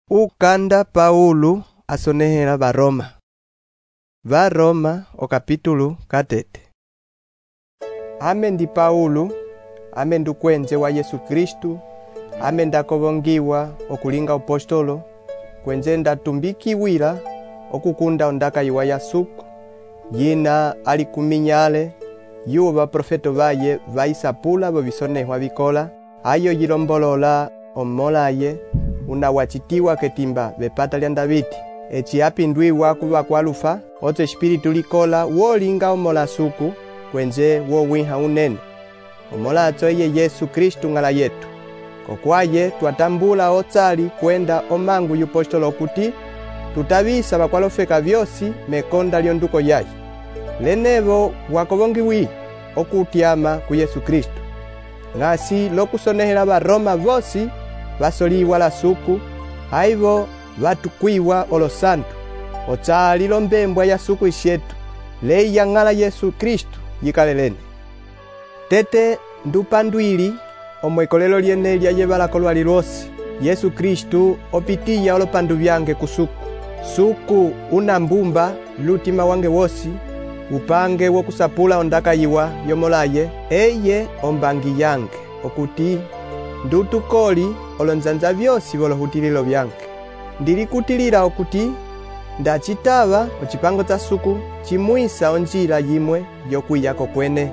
Ukanda Paulo asonehera Varoma o capítulo 4. Amendi Paulo, amendu kwenze wa Yesu Kristu, amenda kobongiwa okulinga apostolo, kwenze ndatumbikiwira okukunda ondaka iwa yasuku, yina alikuminyale, yuba profeto baye vaisapula bobisonehwa bikola, ayo yilombolola omolaye, unawachitiwa ketimba bepata lya Davidi, echi apindwiwa kuba kwalufa, oto espiritu likola wolinga omola suku, kwenze wowiha unene. Omola atoye Yesu Kristu ngala yetu. Kokwaye twatambula otsali kwenda omangu yupostolo kuti, tutabisa bakwalofeka vyosi mekonda lyonduko yayi. Lenevo wakobongiwi okutyama ku Yesu Kristu. Ngasi lokusonehera Varoma vosi basoliwa la suku, haivo vatukwiwa olosantu, otsali lombembwa ya suku ishetu, lei yangala Yesu Kristu yikalelene. Tete ndupandwili omwekolelo lyene lya yebalako lwosi, Yesu Kristu opitiya olopandu byange kusuku. Suku unambumba lutima wange wosi, upange wokusapula ondaka yiwa yomolaye, eye ombangi yange, okuti ndutukoli olonzanza vyosi bolohutililo byange. Ndilikutilira okuti ndachitaba ochipango tsa suku chimwisa onjila yimwe yokwiyako kwene.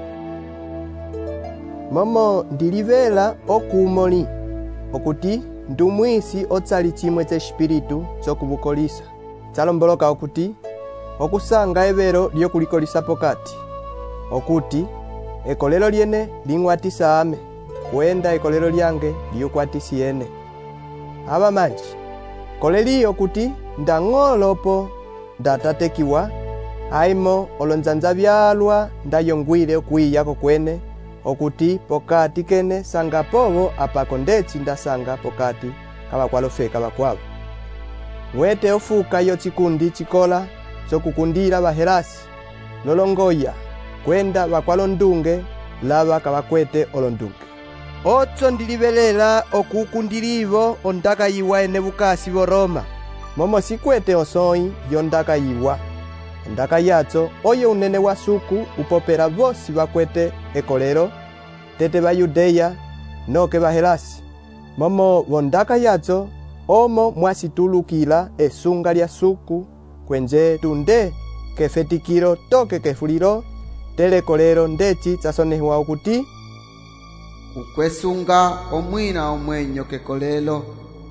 Momo ndilivela okumoli okuti ndumwisi otsali chimwe tsa espiritu chokubukolisa. Tsalomboloka okuti okusanga ebero lyokulikolisa pokati, okuti ekolelo lyene ling'watisa ame, kwenda ekolelo lyange lyukwatisiene. Aba manji koleli okuti ndang'olopo ndatatekiwa, aimo olonzanza byalwa ndayongwile okwiyako kwene, okuti pokati kene sanga povo apako ndetsi ndasanga pokati kabakwalofeka bakwabo. Mwete ofuka yo chikundi chikola chokukundira baherasi nolongoya kwenda bakwalondunge laba kabakwete olondunge. Otso ndilibelela okukundirivo ondaka yiwa ene bukasi boroma, momo sikwete osoi yondaka yiwa. Ondaka yatso oye unene wa suku upopera vosi bakwete ekolero, tete ba Yudeya noke bahelasi. Momo bondaka yatso omo mwasitulukila esunga lya suku, kwenze tunde kefetikiro toke kefuliro, tele kolero ndechi tsasonehwa okuti ukwesunga omwina omwenyo kekolelo.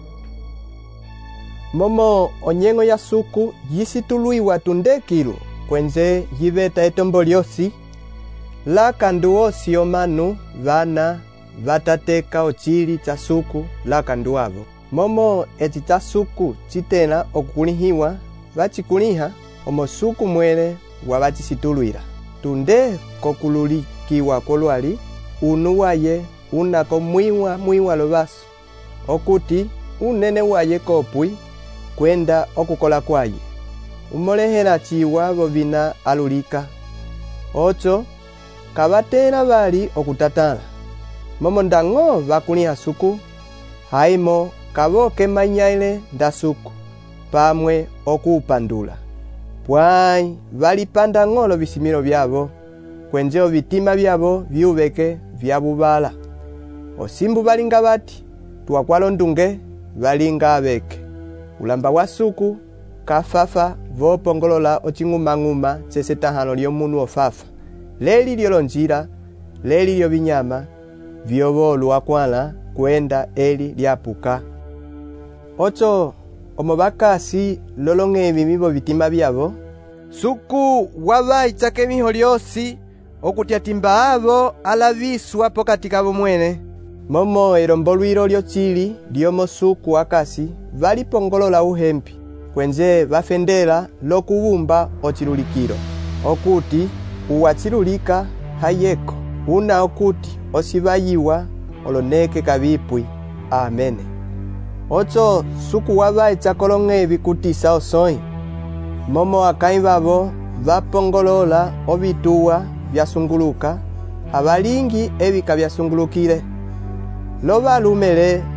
Momo onyengo ya suku yisituluiwa tundekilu, kwenze yibeta etombo lyosi, la kandu osi omanu vana vatateka ochili tsa suku la kandu avo. Momo eti tsa suku chitena okukulihiwa, vachikuliha omo suku mwele wabachisituluira. Tunde kokululikiwa kolwali, unu waye unako mwiwa lobaso, okuti unene waye kopwi kwenda okukola kwaye. Umolehera chiwa bobina alulika. Ocho kabatera bali okutatala. Momo ndango bakuliha suku, haimo kaboke manyaile nda suku, pamwe okupandula. Pwai valipanda ng'olo bisimiro byabo, kwenjeo vitima byabo byubeke byabubala. Osimbu balinga bati, tuwakwalondunge balinga abeke. Ulamba wa suku, kafafa vopongolola ochinguma chesetahano lyomunu ofafa. Leli lyolonjira, leli lyobinyama, vyobolu wakwala kwenda eli lyapuka. Ocho omobakasi lolongebi mibo bitima byabo, suku wabaitsake miho lyosi okutyatimba abo alaviswa pokati kabo mwene. Momo eromboluiro lyochili lyomo suku akasi valipongolola uhempi, kwenze bafendela lokubumba ochilulikiro, okuti uwachilulika hayeko, una okuti osibayiwa oloneke kabipwi. Amene. Ocho suku wabaitsa kolongebi kutisa osoi, momo akai babo vapongolola obituwa byasunguluka, abalingi ebika byasungulukire. Loba lumele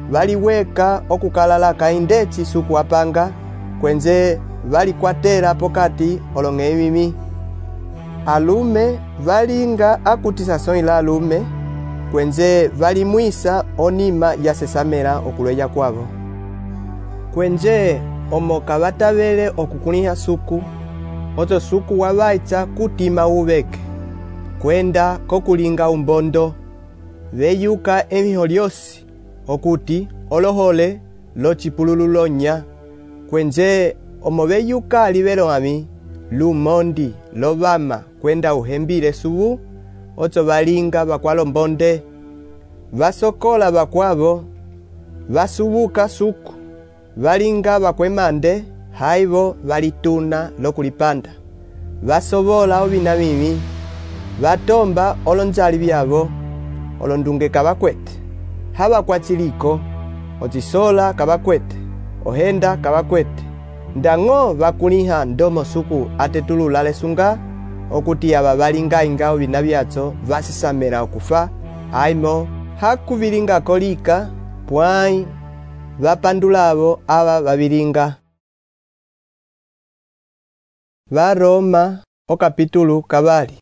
valiweka okukalala kaindetsi suku apanga, kwenze valikwatela pokati olong'e mimi. Alume valinga akutisa sonyi la alume, kwenze valimwisa onima ya sesamela okulweya kwabo. Kwenze omoka vatavele okukuniha suku, oto suku wabaitsa kutima ubeke, kwenda kokulinga umbondo, veyuka emiho lyosi, okuti olohole lo chipululu lonya, kwenze omo veyuka alivelo ami, lumondi lobama kwenda uhembile subu, oto valinga bakwalo mbonde, vasokola bakwabo, vasubuka suku, valinga bakwemande, haivo valituna lokulipanda, vasobola obina mimi, vatomba olonjali byabo, olondunge kabakwete, haba kwa chiliko, otisola kabakwete, ohenda kabakwete, ndango bakuniha ndomo suku atetulula lesunga, okuti aba balinga inga obina byatso vasisamela okufa, aimo hakubilinga kolika, pwai vapandulabo aba babilinga. Varoma okapitulu kabali.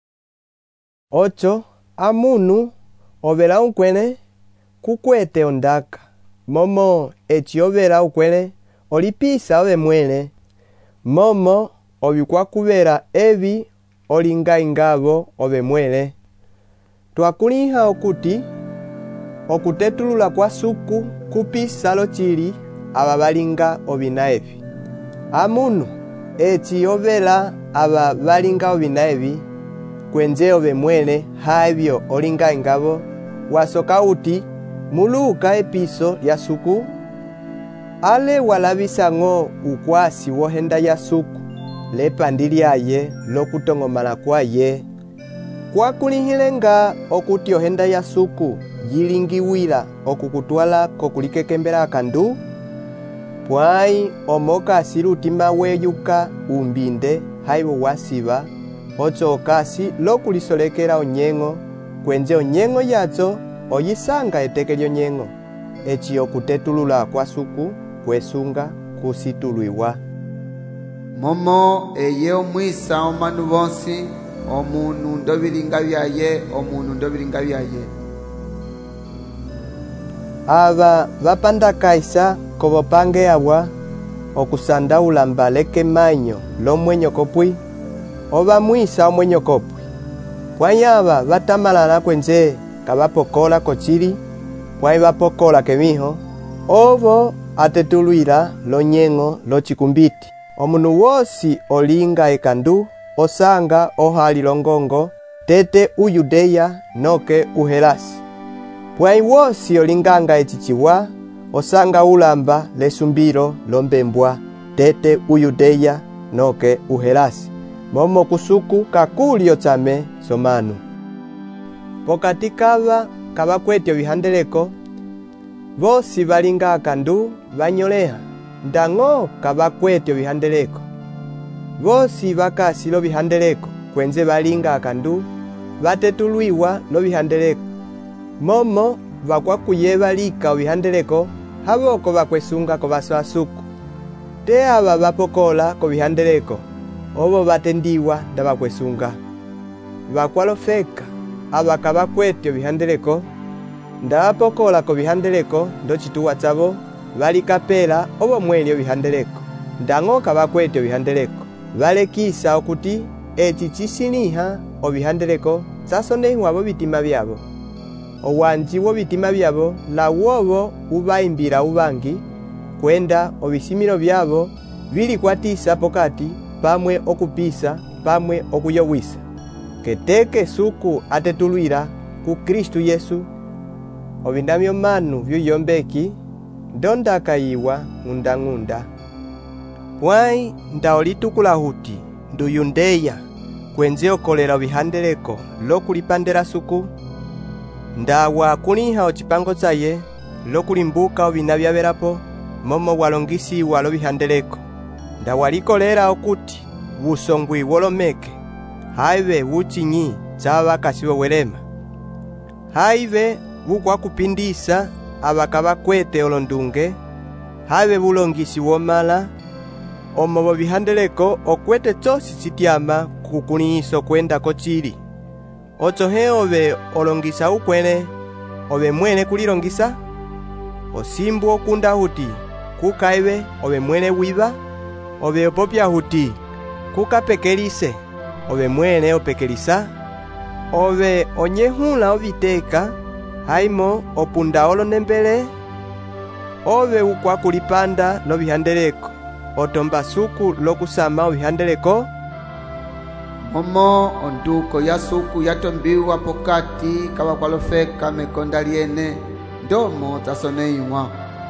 8. Amunu ovela unkwene kukwete ondaka, momo echi ovela ukwene olipisa ove mwene, momo obikwa kubera ebi olinga ingabo ove mwene. Twakuliha okuti okutetulula kwa suku kupisa lo chili aba balinga obina ebi. Amunu echi ovela aba balinga obina ebi, kwenze ove mwene haibyo olinga ingabo, wasoka uti muluka episo lya suku, ale walabisango ukwasi wohenda ya suku, lepandilyaye lokutongomala kwaye. Kwakulihilenga okuti ohenda ya suku yilingiwila okukutwala kokulikekembela akandu, pwai omoka asilu utima weyuka umbinde haibo wasiba, ocho okasi lokulisolekela onyeng'o, kwenze onyeng'o yatso oyisanga eteke lyonyeng'o, echi okutetulula kwa suku kwesunga kusitulwiwa. Momo eye omwisa omanu bonsi, omunu ndobilinga byaye, omunu ndobilinga byaye. Aba vapandakaisa kobopange abwa okusandaula mbaleke manyo lomwenyo kopwi, oba mwisa omwenyo kopwi. Pwanyaba vatamalana kwenze kabapokola kochili, pwai vapokola kemiho, obo atetulwila lonyeng'o lochikumbiti. Omunu wosi olinga ekandu, osanga ohali longongo, tete Uyudeya noke Uhelasi. Pwai wosi olinganga echichiwa, osanga ulamba lesumbiro lombembwa, tete Uyudeya noke Uhelasi. Momo kusuku kakuli yotsame somanu. Pokati kaba kabakwetyo bihandeleko, bosi balinga akandu banyoleha, ndango kabakwetyo bihandeleko. Bosi bakasi lo bihandeleko, kwenze balinga akandu batetulwiwa lo bihandeleko. Momo bakwakuye lika bihandeleko, haboko bakwesunga ko baso asuku. Te aba bapokola ko bihandeleko, obo batendiwa ndabakwesunga. Bakwalofeka aba kabakwetyo bihandeleko, ndabapokola ko bihandeleko ndochituwa tsabo, balikapela obo mwelyo bihandeleko, ndango kabakwetyo bihandeleko. Balekisa okuti echi chisiniha obihandeleko sasonehiwa abo bitima byabo. Owanji wo bitima byabo la wobo ubaimbira ubangi, kwenda obisimiro byabo bilikwatisa pokati, pamwe okupisa, pamwe okuyowisa. Keteke suku atetulwira ku Kristu Yesu, obindamyo manu byuyombeki, ndondakayiwa ngunda. Pwai ndaolitukula huti nduyundeya, kwenze okolera obihandeleko lokulipandela suku, ndawa kuniha ochipango tsaye lokulimbuka obina byabelapo, momo walongisiwa lo bihandeleko. Ndawalikolera okuti busongwi wolomeke, haibe wuchinyi tsaba kasibo welema, haibe bukwakupindisa abakabakwete olondunge habe bulongisi womala omo bobihandeleko okwete chosi chitiama kukuliiso kwenda kochili ochohe obe olongisa ukwele obe mwele kulilongisa osimbu okunda huti kukaibe obe mwele wiba obe opopya huti kukapekelise obe mwele opekelisa obe onyehula obiteka haimo opunda olonembele obe ukwakulipanda lobihandeleko otomba suku lokusama obihandeleko momo onduko ya suku yatombiwa pokati kabakwalofeka mekonda liene ndomo tasoneiwa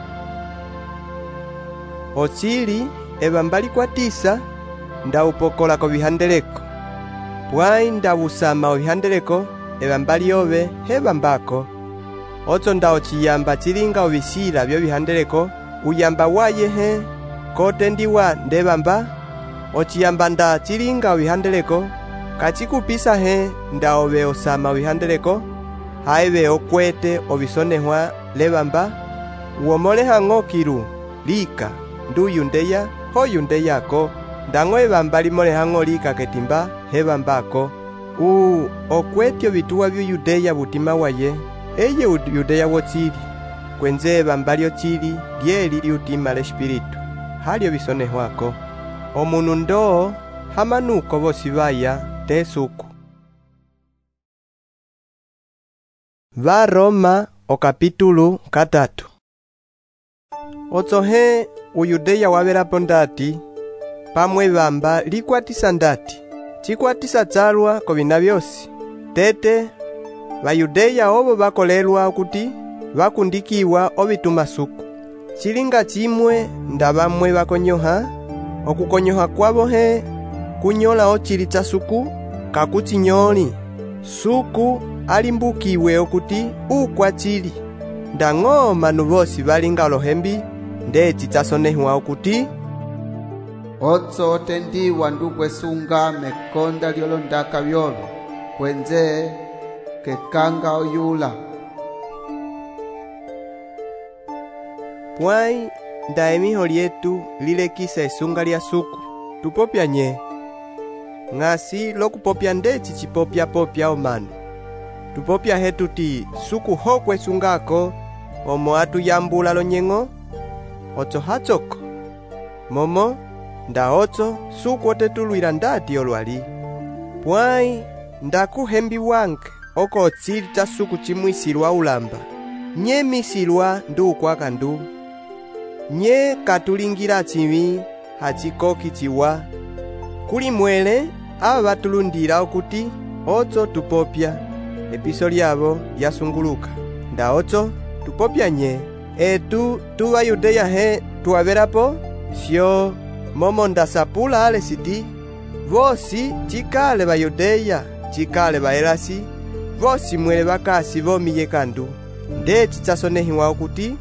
ochili ebambali kwatisa ndaupokola ko bihandeleko pwai ndabusama obihandeleko ebambali obe hebambako ocho ndaochiyamba chilinga obisila byo bihandeleko uyamba waye he kotendiwa ndebamba ochiyamba nda chilinga obihandeleko kachikupisa he ndaobe osama obihandeleko haibe okwete obisonehwa lebamba uomoleha ng'okilu lika nduyundeya hoyundeyako ndango ebamba limoleha ng'olika ketimba hebambako okwetyo bituwa byo Yudeya butima waye eye Yudeya wochili kwenze ebamba lyochili lyeli liutima l'espiritu halyo bisonehwako omunu ndoo hamanuko bosi baya tesuku. Varoma okapitulu 3. Ochohe uyudeya waberapo ndati pamwe bamba likwatisa ndati chikwatisa chalwa kobina byosi tete bayudeya obo bakolelwa kuti bakundikiwa obituma suku chilinga chimwe ndabamwe bakonyoha okukonyoha kwabo he kunyola ochili cha suku kakuchinyoli suku alimbukiwe okuti ukwachili ndang'o manu bosi balinga lohembi ndechi chasonehwa okuti otso tendiwa ndukwesunga mekonda lyolondaka byobe kwenze kekanga oyula pwai ndaemiho lyetu lilekisa esunga lya suku tupopya nye ng'asi lokupopya ndechi chipopya omanu tupopya hetuti suku hokwesungako omo atuyambula lonyeng'o ocho hachoko momo ndaocho suku otetulwila ndati olwali pwai ndakuhembi wange oko ochili cha suku chimwisilwa ulamba nye misilwa ndukwaka ndu nye katulingila chimi hachikoki chiwa kuli mwele aba batulundila okuti ocho tupopya episo lyabo lyasunguluka nda ocho tupopya nye etu tuba Yudeya he tuwaberapo syo momo ndasapula alesiti vosi chikale ba Yudeya chikale ba Elasi vosi mwele bakasi bomiye kandu ndechi chasonehiwa okuti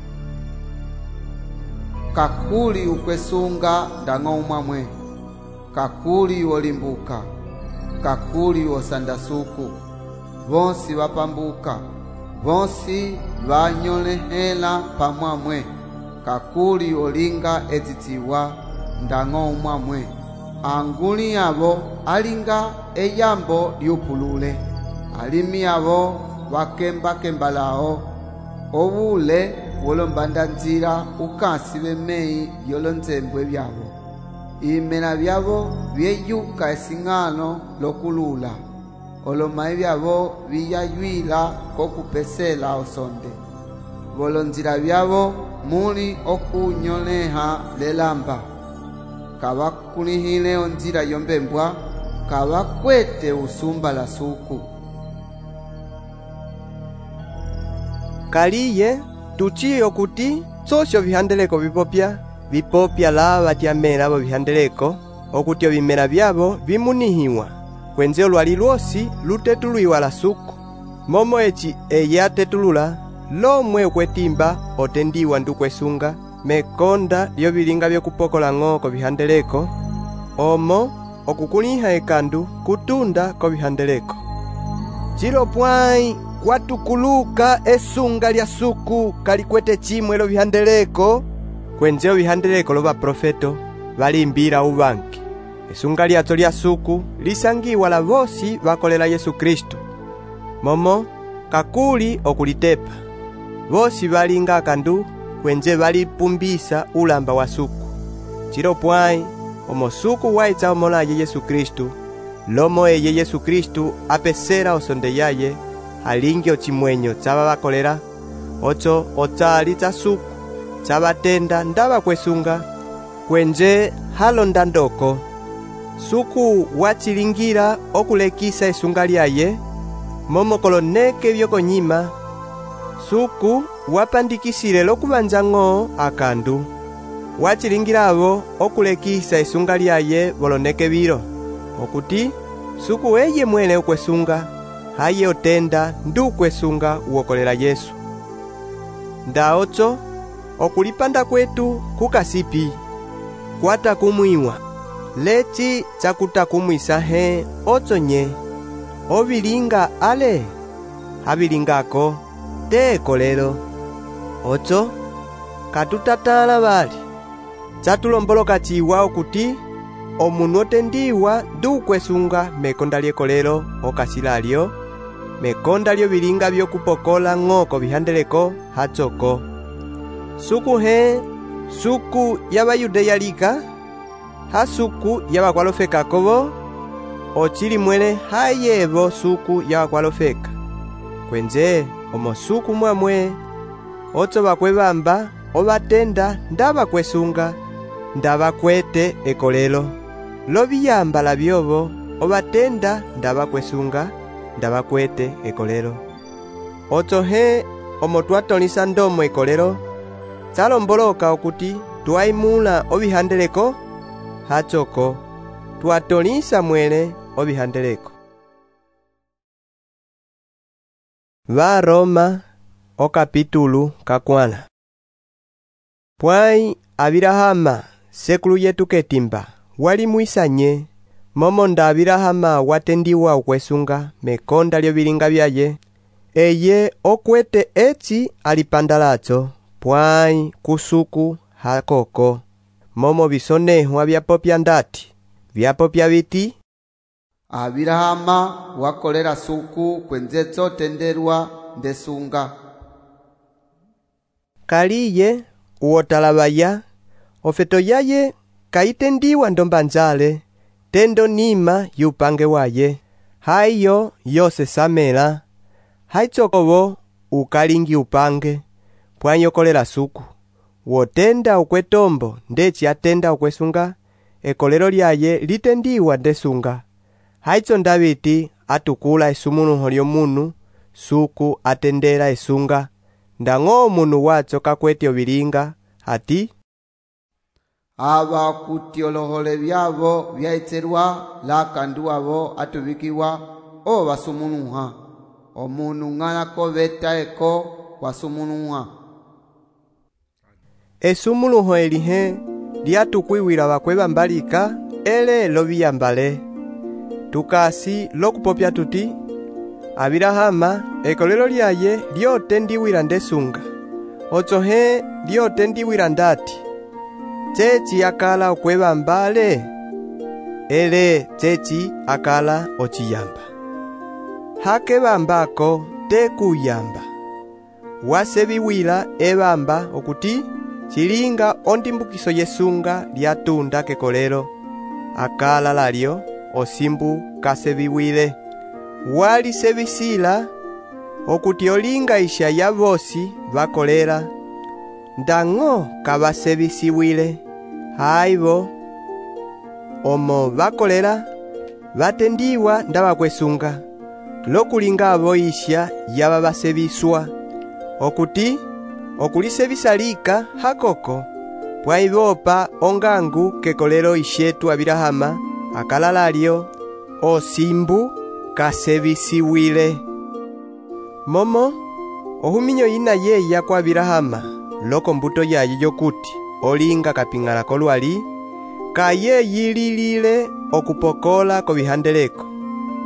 kakuli ukwesunga ndang'o umwamwe kakuli olimbuka kakuli osandasuku bonsi bapambuka bonsi banyolehela pamwamwe kakuli olinga ezitiwa ndang'o umwamwe anguli abo alinga eyambo lyupulule alimi abo bakembakembalao obule wolombanda nzira ukasi bemei yolonzembwe byabo imena byabo byeyuka esing'ano lokulula olomai byabo biyaywila kokupesela osonde bolonzira byabo muli okunyoleha lelamba kabakulihile onzira yombembwa kabakwete usumba la suku kaliye tuchiyo kuti sosyo bihandeleko bipopya laba batyamela abo bihandeleko okuti obimera byabo bimunihiwa kwenze olwali lwosi lutetulwiwa la suku momo echi eye atetulula lomwe okwetimba otendiwa ndukwesunga mekonda lyobilinga byokupokola ng'o bihandeleko omo okukuliha ekandu kutunda ko bihandeleko chilo pwai kwatukuluka esunga lya suku kalikwete chimwelo bihandeleko kwenjeo bihandeleko lo baprofeto balimbira ubanki. Esunga lyato lya suku lisangiwa la bosi bakolela Yesu Kristo. Momo kakuli okulitepa. Bosi balinga akandu kwenje balipumbisa ulamba wa suku. Chiro pwai omosuku waitsa omolaye Yesu Kristo. Lomo eye Yesu Kristo apesera osonde yaye alingi ochimwenyo tsaba bakolera ocho otali tsa suku tsabatenda ndaba kwesunga kwenje halonda ndoko. Suku wachilingira okulekisa esunga lyaye momo koloneke byokonyima. Suku wapandikisile lokubanjango akandu wachilingira abo okulekisa esunga lyaye boloneke biro okuti suku eye mwele okwesunga haye otenda ndu kwesunga uokolela Yesu. Nda ocho okulipanda kwetu kukasipi kwata kumwiwa lechi chakuta kumwisa he ocho nye obilinga ale habilingako te kolelo ocho katutatala bali chatulomboloka chiwa okuti omunu otendiwa ndu kwesunga mekonda lyekolelo okasilalyo mekonda lyo bilinga byokupokola ng'oko bihandeleko hachoko. Suku he suku yabayudeya lika hasuku yabakwalofeka kobo ochili mwele hayebo suku yabakwalofeka kwenje omosuku mwamwe ocho bakwebamba obatenda ndaba kwesunga ndaba kwete ekolelo lobiyamba la byobo obatenda ndaba kwesunga ndaba kwete ekolelo ocho he omotwatolisa ndomo ekolelo chalomboloka okuti twaimula obihandeleko hachoko twatolisa mwele obihandeleko. Baroma okapitulu kakwana. Pwai Abirahama sekulu yetu ketimba wali mwisanye momo nda Abirahama watendiwa ukwesunga mekonda lyo bilinga byaye eye okwete echi alipandalacho pwai kusuku hakoko momo bisonehwa byapopya ndati byapopya biti Abirahama wakolera suku kwenzetso tenderwa ndesunga kaliye uotalabaya ofeto yaye kaitendiwa ndombanjale tendo nima yupange waye haiyo yose samela haichokobo ukalingi upange pwanyokolera suku wotenda ukwetombo ndechi atenda ukwesunga ekolero lyaye litendiwa ndesunga haicho ndabiti atukula esumunuho lyomunu suku atendera esunga ndang'o munu wacho kakwete obilinga ati aba kutiolohole byabo byaitserwa lakandu abo atubikiwa o basumunuha omunu ng'ana kobeta eko kwasumunuha esumunuho elihe lyatukwiwila bakweba mbalika ele lobiyambale tukasi lokupopya tuti Abirahama ekolelo lyaye lyotendiwila ndesunga ocho he lyotendiwila ndati chechi akala okweba mbale ele chechi akala ochiyamba hakebambako tekuyamba wasebiwila ebamba okuti chilinga ondimbukiso yesunga lyatunda kekolelo akala lalyo osimbu kasebiwile wali sebisila okuti olinga isha ya bosi bakolera ndang'o kabasebisiwile haibo omo bakolera batendiwa ndaba kwesunga lokulinga abo isha yaba basebiswa okuti okulisebisalika hakoko pwaibopa ongangu kekolero ishetu Abirahama akalalalyo osimbu kasebisiwile momo ohuminyo yina yeya kwa Abirahama loko mbuto yaye yokuti olinga kapingala kolwali kaye yililile okupokola ko bihandeleko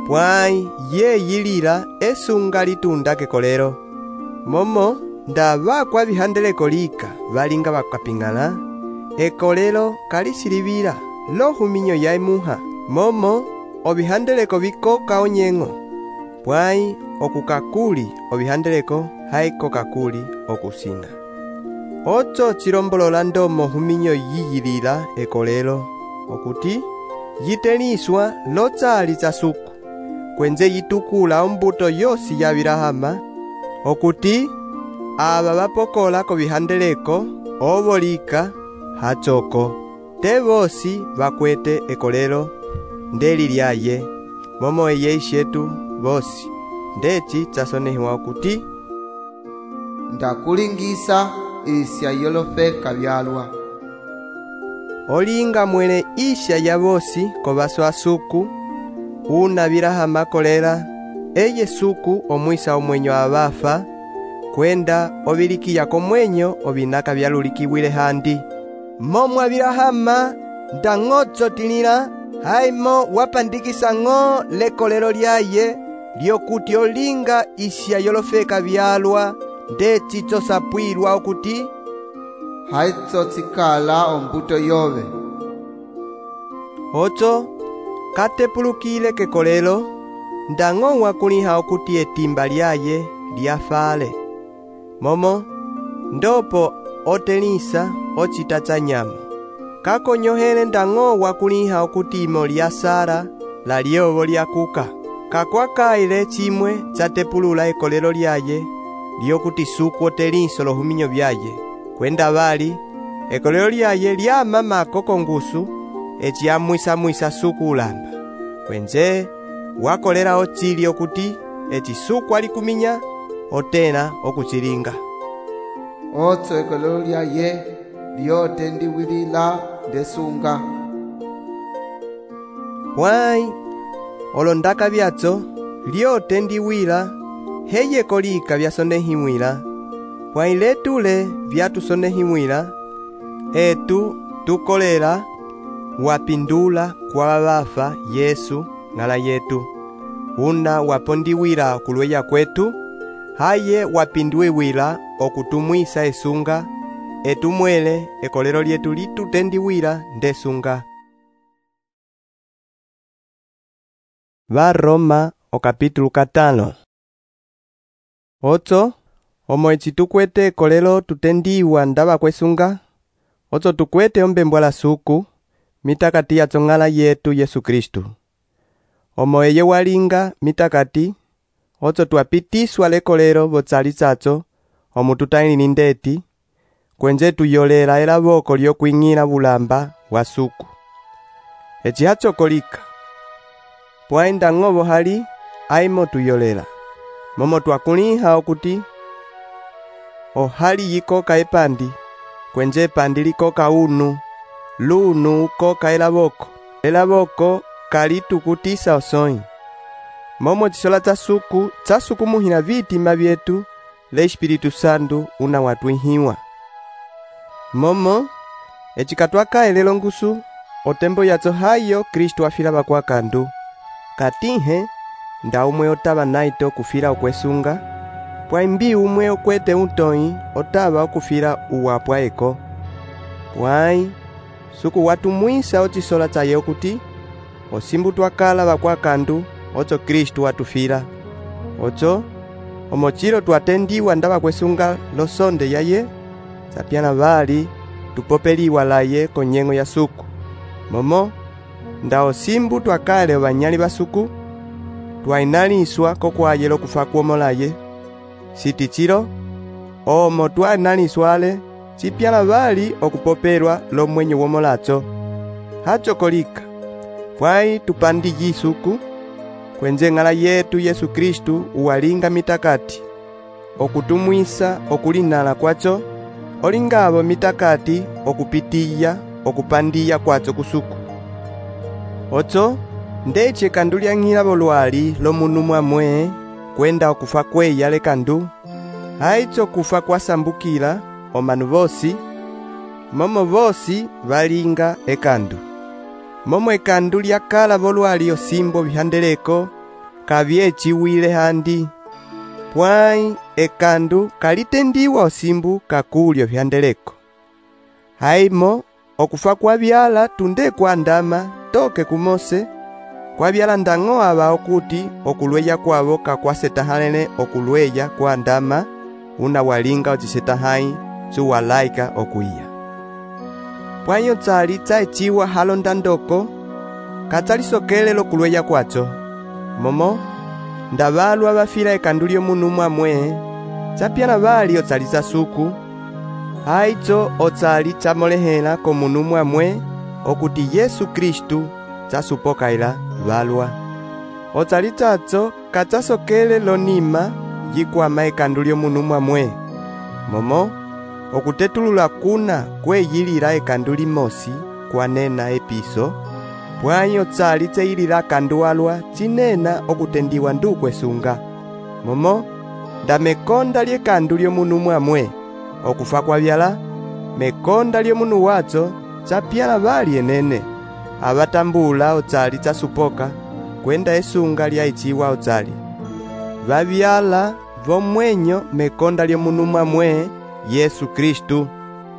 pwai yeyilila esunga litunda kekolelo. Momo ndabakwa bihandeleko lika balinga bakapingala, ekolelo kalisilibila lohuminyo ya emuha. Momo obihandeleko bikoka onyengo, pwai okukakuli obihandeleko haiko kakuli okusina. Ocho chilombolola ndomo huminyo yiyilila ekolelo, okuti yiteliswa lotsali tsa suku, kwenze yitukula ombuto yosi ya Abilahama, okuti aba bapokola ko bihandeleko obolika hachoko. Te bosi bakwete ekolelo ndeli lyaye, momo eye ishetu bosi ndeci tsasonehiwa okuti ndakulingisa isya yolofeka byalwa. Olinga mwene isya ya bosi kobaswa suku, una Abilahama kolela eye suku omwisa omwenyo abafa, kwenda obilikiya komwenyo obinaka byalulikibwile handi. Momo Abilahama ndang'otso tilila haimo wapandikisa ng'o lekolelo lyaye lyokuti olinga isya yolofeka byalwa ndeci tsosapwilwa okuti haitso tsikala ombuto yobe. Ocho katepulukile kekolelo ndang'o wakuliha okuti etimba lyaye lyafale. Momo ndopo otelisa ochita tsa nyama, kakonyohele ndang'o wakuliha okuti imo lya Sara lalyobo lyakuka. Kakwakaile chimwe tsatepulula ekolelo lyaye lyokuti suku oteliso lohuminyo byaye, kwenda bali ekolelo lyaye lyamamako kongusu echiamwisa suku ulamba, kwenze wakolela ochili okuti echisuku alikuminya otena okuchilinga. Otso ekolelo lyaye lyote ndiwilila ndesunga. Pwai olondaka byatso lyote ndiwila heye kolika byasonehimwila, pwai letule byatusonehimwila etu tukolela wapindula kwa babafa Yesu ng'ala yetu, una wapondiwila kulweya kwetu, haye wapindwiwila okutumwisa esunga etumwele ekolelo lyetu litutendiwila ndesunga. Baroma okapitulu 5. Ocho omo echi tukwete ekolelo tutendiwa ndaba kwesunga, ocho tukwete ombembwa la suku mitakati ya ng'ala yetu Yesu Kristu. Omo eye walinga mitakati, ocho tuapitiswa lekolelo botsali tsacho omututaini ndeti, kwenze tuyolela elaboko lyokwing'ila bulamba wa suku. Echi hachokolika pwai ndang'o hali aimo tuyolela, momo twakuliha okuti ohali yikoka epandi, kwenze epandi likoka unu, lunu ukoka elaboko kalitukutisa osoi. Momo chisola tsa suku muhina vitima byetu le Espiritu Santu una watwihiwa. Momo echikatwakaelelo ngusu otembo yatso hayo Kristu afila bakwa kandu, katinhe nda umwe otaba naito kufila okwesunga, pwai mbi umwe okwete utoi otaba okufila uwapwa eko. Pwai suku watumwisa ochisola tsaye okuti osimbu twakala bakwa kandu ocho Kristu watufila. Ocho omochilo twatendiwa ndaba kwesunga losonde yaye, sapiana bali tupopeliwa laye konyengo ya suku. Momo nda osimbu twakale banyali basuku twainaliswa kokwayelo kufa kuomolaye, sitichilo omo twainaliswale chipiala bali okupopelwa lomwenyo womolacho. Hachokolika pwai tupandi yisuku, kwenze ng'ala yetu Yesu Kristu uwalinga mitakati okutumwisa okulinala kwacho, olingabo mitakati okupitiya okupandiya kwacho kusuku. Ocho ndeche kandu lyang'ilabo lwali lomunu mwamwe kwenda okufa kweya lekandu, haicho kufa kwasambukila omanu bosi, momo bosi balinga ekandu. Momo ekandu lyakala bolwali osimbo bihandeleko kavye chiwile handi. Pwai ekandu kalitendiwa osimbu kakulyo vyandeleko. Haimo okufa kwa byala tunde kwa ndama toke kumose. Kwa byala ndango aba okuti okulweya kwabo kakwasetahalene okulweya kwa ndama una walinga ochisetahayi chuwalaika okuiya. Pwayo tsali tsaichiwa halonda ndoko katsalisokelelo kulweya kwacho. Momo ndabalwa bafila ekandulyo munu mwamwe tsapyana bali otsali tsa suku. Haicho otsali tsamolehela ko munu mwamwe okuti Yesu Kristu tsasupokaila balwa. Otsali tsacho katsasokele lonima yikwama ekandulyo munu mwamwe. Momo okutetulula kuna kweyilila ekanduli mosi kwanena episo. Pwayo tsali tseyilila kandualwa chinena okutendiwa ndukwesunga. Momo ndamekonda lyekandulyo munu mwamwe okufa kwa byala mekonda lyomunu wacho tsapyala bali enene abatambula otsali tsasupoka kwenda esunga lyaichiwa otsali babyala vomwenyo mekonda lyomunu mwamwe Yesu Kristu.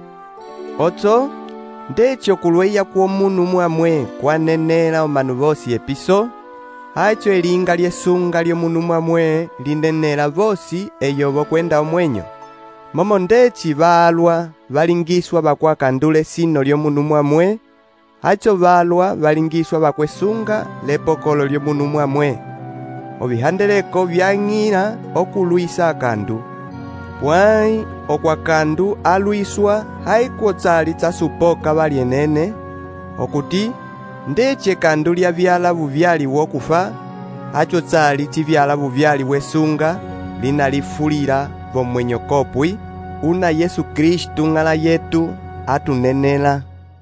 Ocho ndecho kulweya kw'omunu mwamwe kwanenela omanu bosi episo. Haicho elinga lyesunga lyomunu mwamwe linenela bosi eyobo kwenda omwenyo. Momo ndechi balwa balingiswa bakwakandule sino lyomunu mwamwe. Haicho balwa balingiswa bakwesunga lepokolo lyomunu mwamwe. Obihandeleko byang'ila okulwisa akandu. Pwai okwakandu alwiswa haiko tsali tsasupoka bali enene okuti ndeche kandu lya byala bubyali wokufa hacho tsali chibyala bubyali wesunga linalifulira bomwenyo kopwi una Yesu Kristu ng'ala yetu atunenela.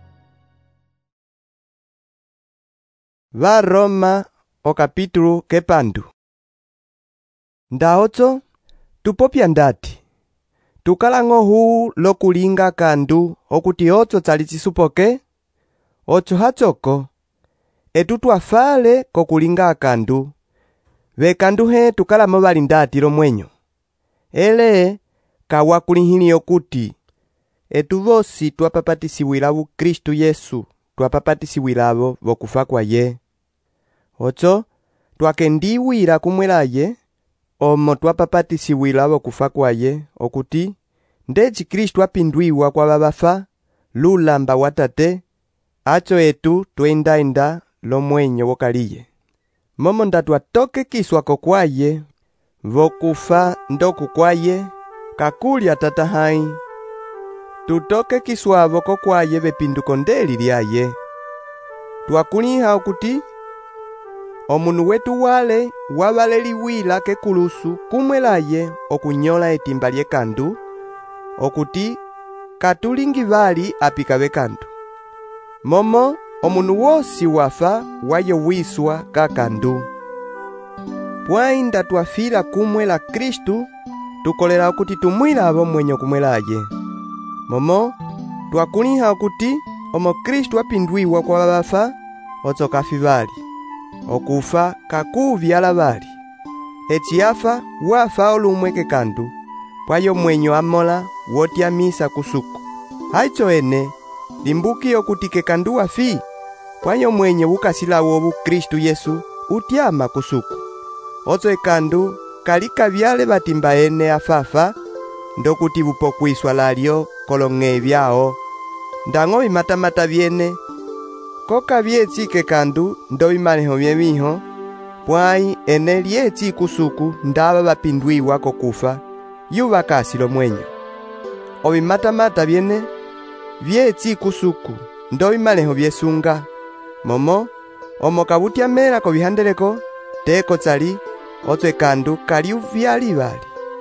Varoma okapitulu kepandu. Ndaocho tupopya ndati tukalango huu lokulinga kandu okuti ocho tsali chisupoke. Ocho hachoko etutwafale kokulinga akandu bekandu he tukalamo bali ndati lomwenyo. Ele kawakulihini okuti etubosi twapapatisiwila bu Kristu Yesu twapapatisiwilabo bokufa kwa ye. Ocho twakendiwila kumwelaye omo twapapatisiwila bokufa kwa ye okuti ndechi Kristu apindwiwa kwa babafa lulamba watate acho etu twendaenda lomwenyo wokaliye. Momo ndatwatoke kiswako kwaye vokufa ndoku kwaye kakulya tatahai tutoke kiswavo kokwaye bepinduko ndeli lyaye. Twakuliha okuti omunu wetu wale wabaleliwila kekulusu kumwelaye okunyola etimba lyekandu okuti katulingi bali apika bekandu. Momo omunu wosi wafa wayowiswa kakandu. Pwai ndatwafila kumwela Kristu tukolela okuti tumwila abo mwenyo kumwelaye. Momo twakuliha okuti omo Kristu apindwiwa kwa babafa ocho kafi bali okufa kakubyala bali echiafa wafa olumwe kekandu pwayo mwenyo amola wotyamisa kusuku. Haicho ene limbuki okuti kekandu wafi pwayo mwenye bukasilawo obu Kristu Yesu utyama kusuku. Ocho ekandu kalikabyale batimba ene afafa ndokuti bupokwiswa lalyo kolong'e byao ndango bimatamata byene koka byechi kekandu ndo bimaneho byemiho pwai ene lyechi kusuku ndaba bapindwiwa kokufa yuba kasilo mwenyo. Obimatamata byene byechi kusuku ndo bimaneho byesunga. Momo omokabutya mela ko bihandeleko teko tsali ocho ekandu kaliubyali bali.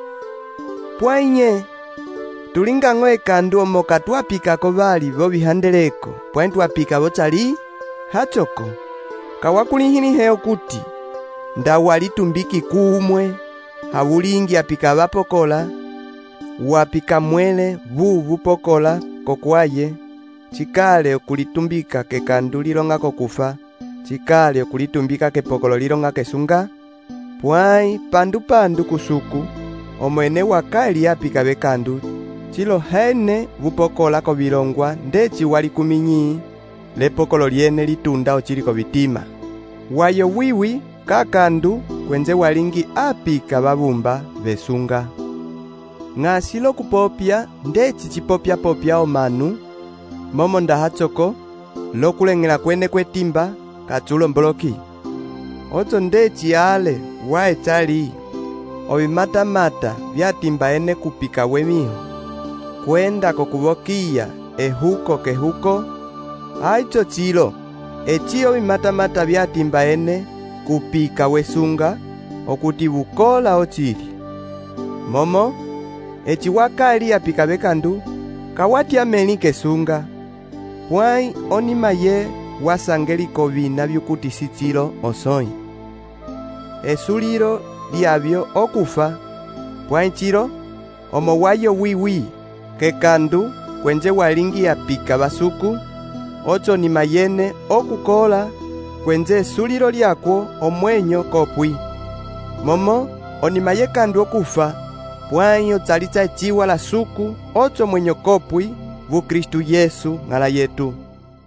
Pwainye tulingango ekandu omoka twapikako bali bo bihandeleko pwai twapika botsali hachoko kawakulihinihe okuti ndawali tumbiki kumwe habulingi apika bapokola wapika mwele bubu pokola kokwaye chikale okulitumbika kekandu lilonga kokufa chikale okulitumbika kepokolo lilonga kesunga Pwai pandu kusuku omwene wakali apika bekandu chilo hene bupokola ko bilongwa ndeci wali kuminyi lepokolo liene litunda ochiliko bitima wayo wiwi kakandu kwenze walingi apika babumba besunga ngasilo kupopya ndeci chipopya omanu momo ndahachoko lokulengela kwene kwetimba kachulo mboloki ocho ndeci ale waetali obimata byatimba ene kupika wemiho kwenda kokubokia ehuko kehuko aicho chilo echiyo bimata byatimba ene kupika wesunga okuti bukola ochili momo echiwakali apika bekandu kawati amelike sunga pwai onimaye wasangeliko bina byukuti sichilo osoi esuliro lyabyo okufa pwai chilo omo wayo wiwi kekandu kwenje walingi apika basuku ocho ni mayene okukola kwenje esuliro lyakwo omwenyo kopwi momo onimaye kandu okufa pwai ochalitsa echiwa la suku ocho mwenyo kopwi bu Kristu Yesu ngala yetu.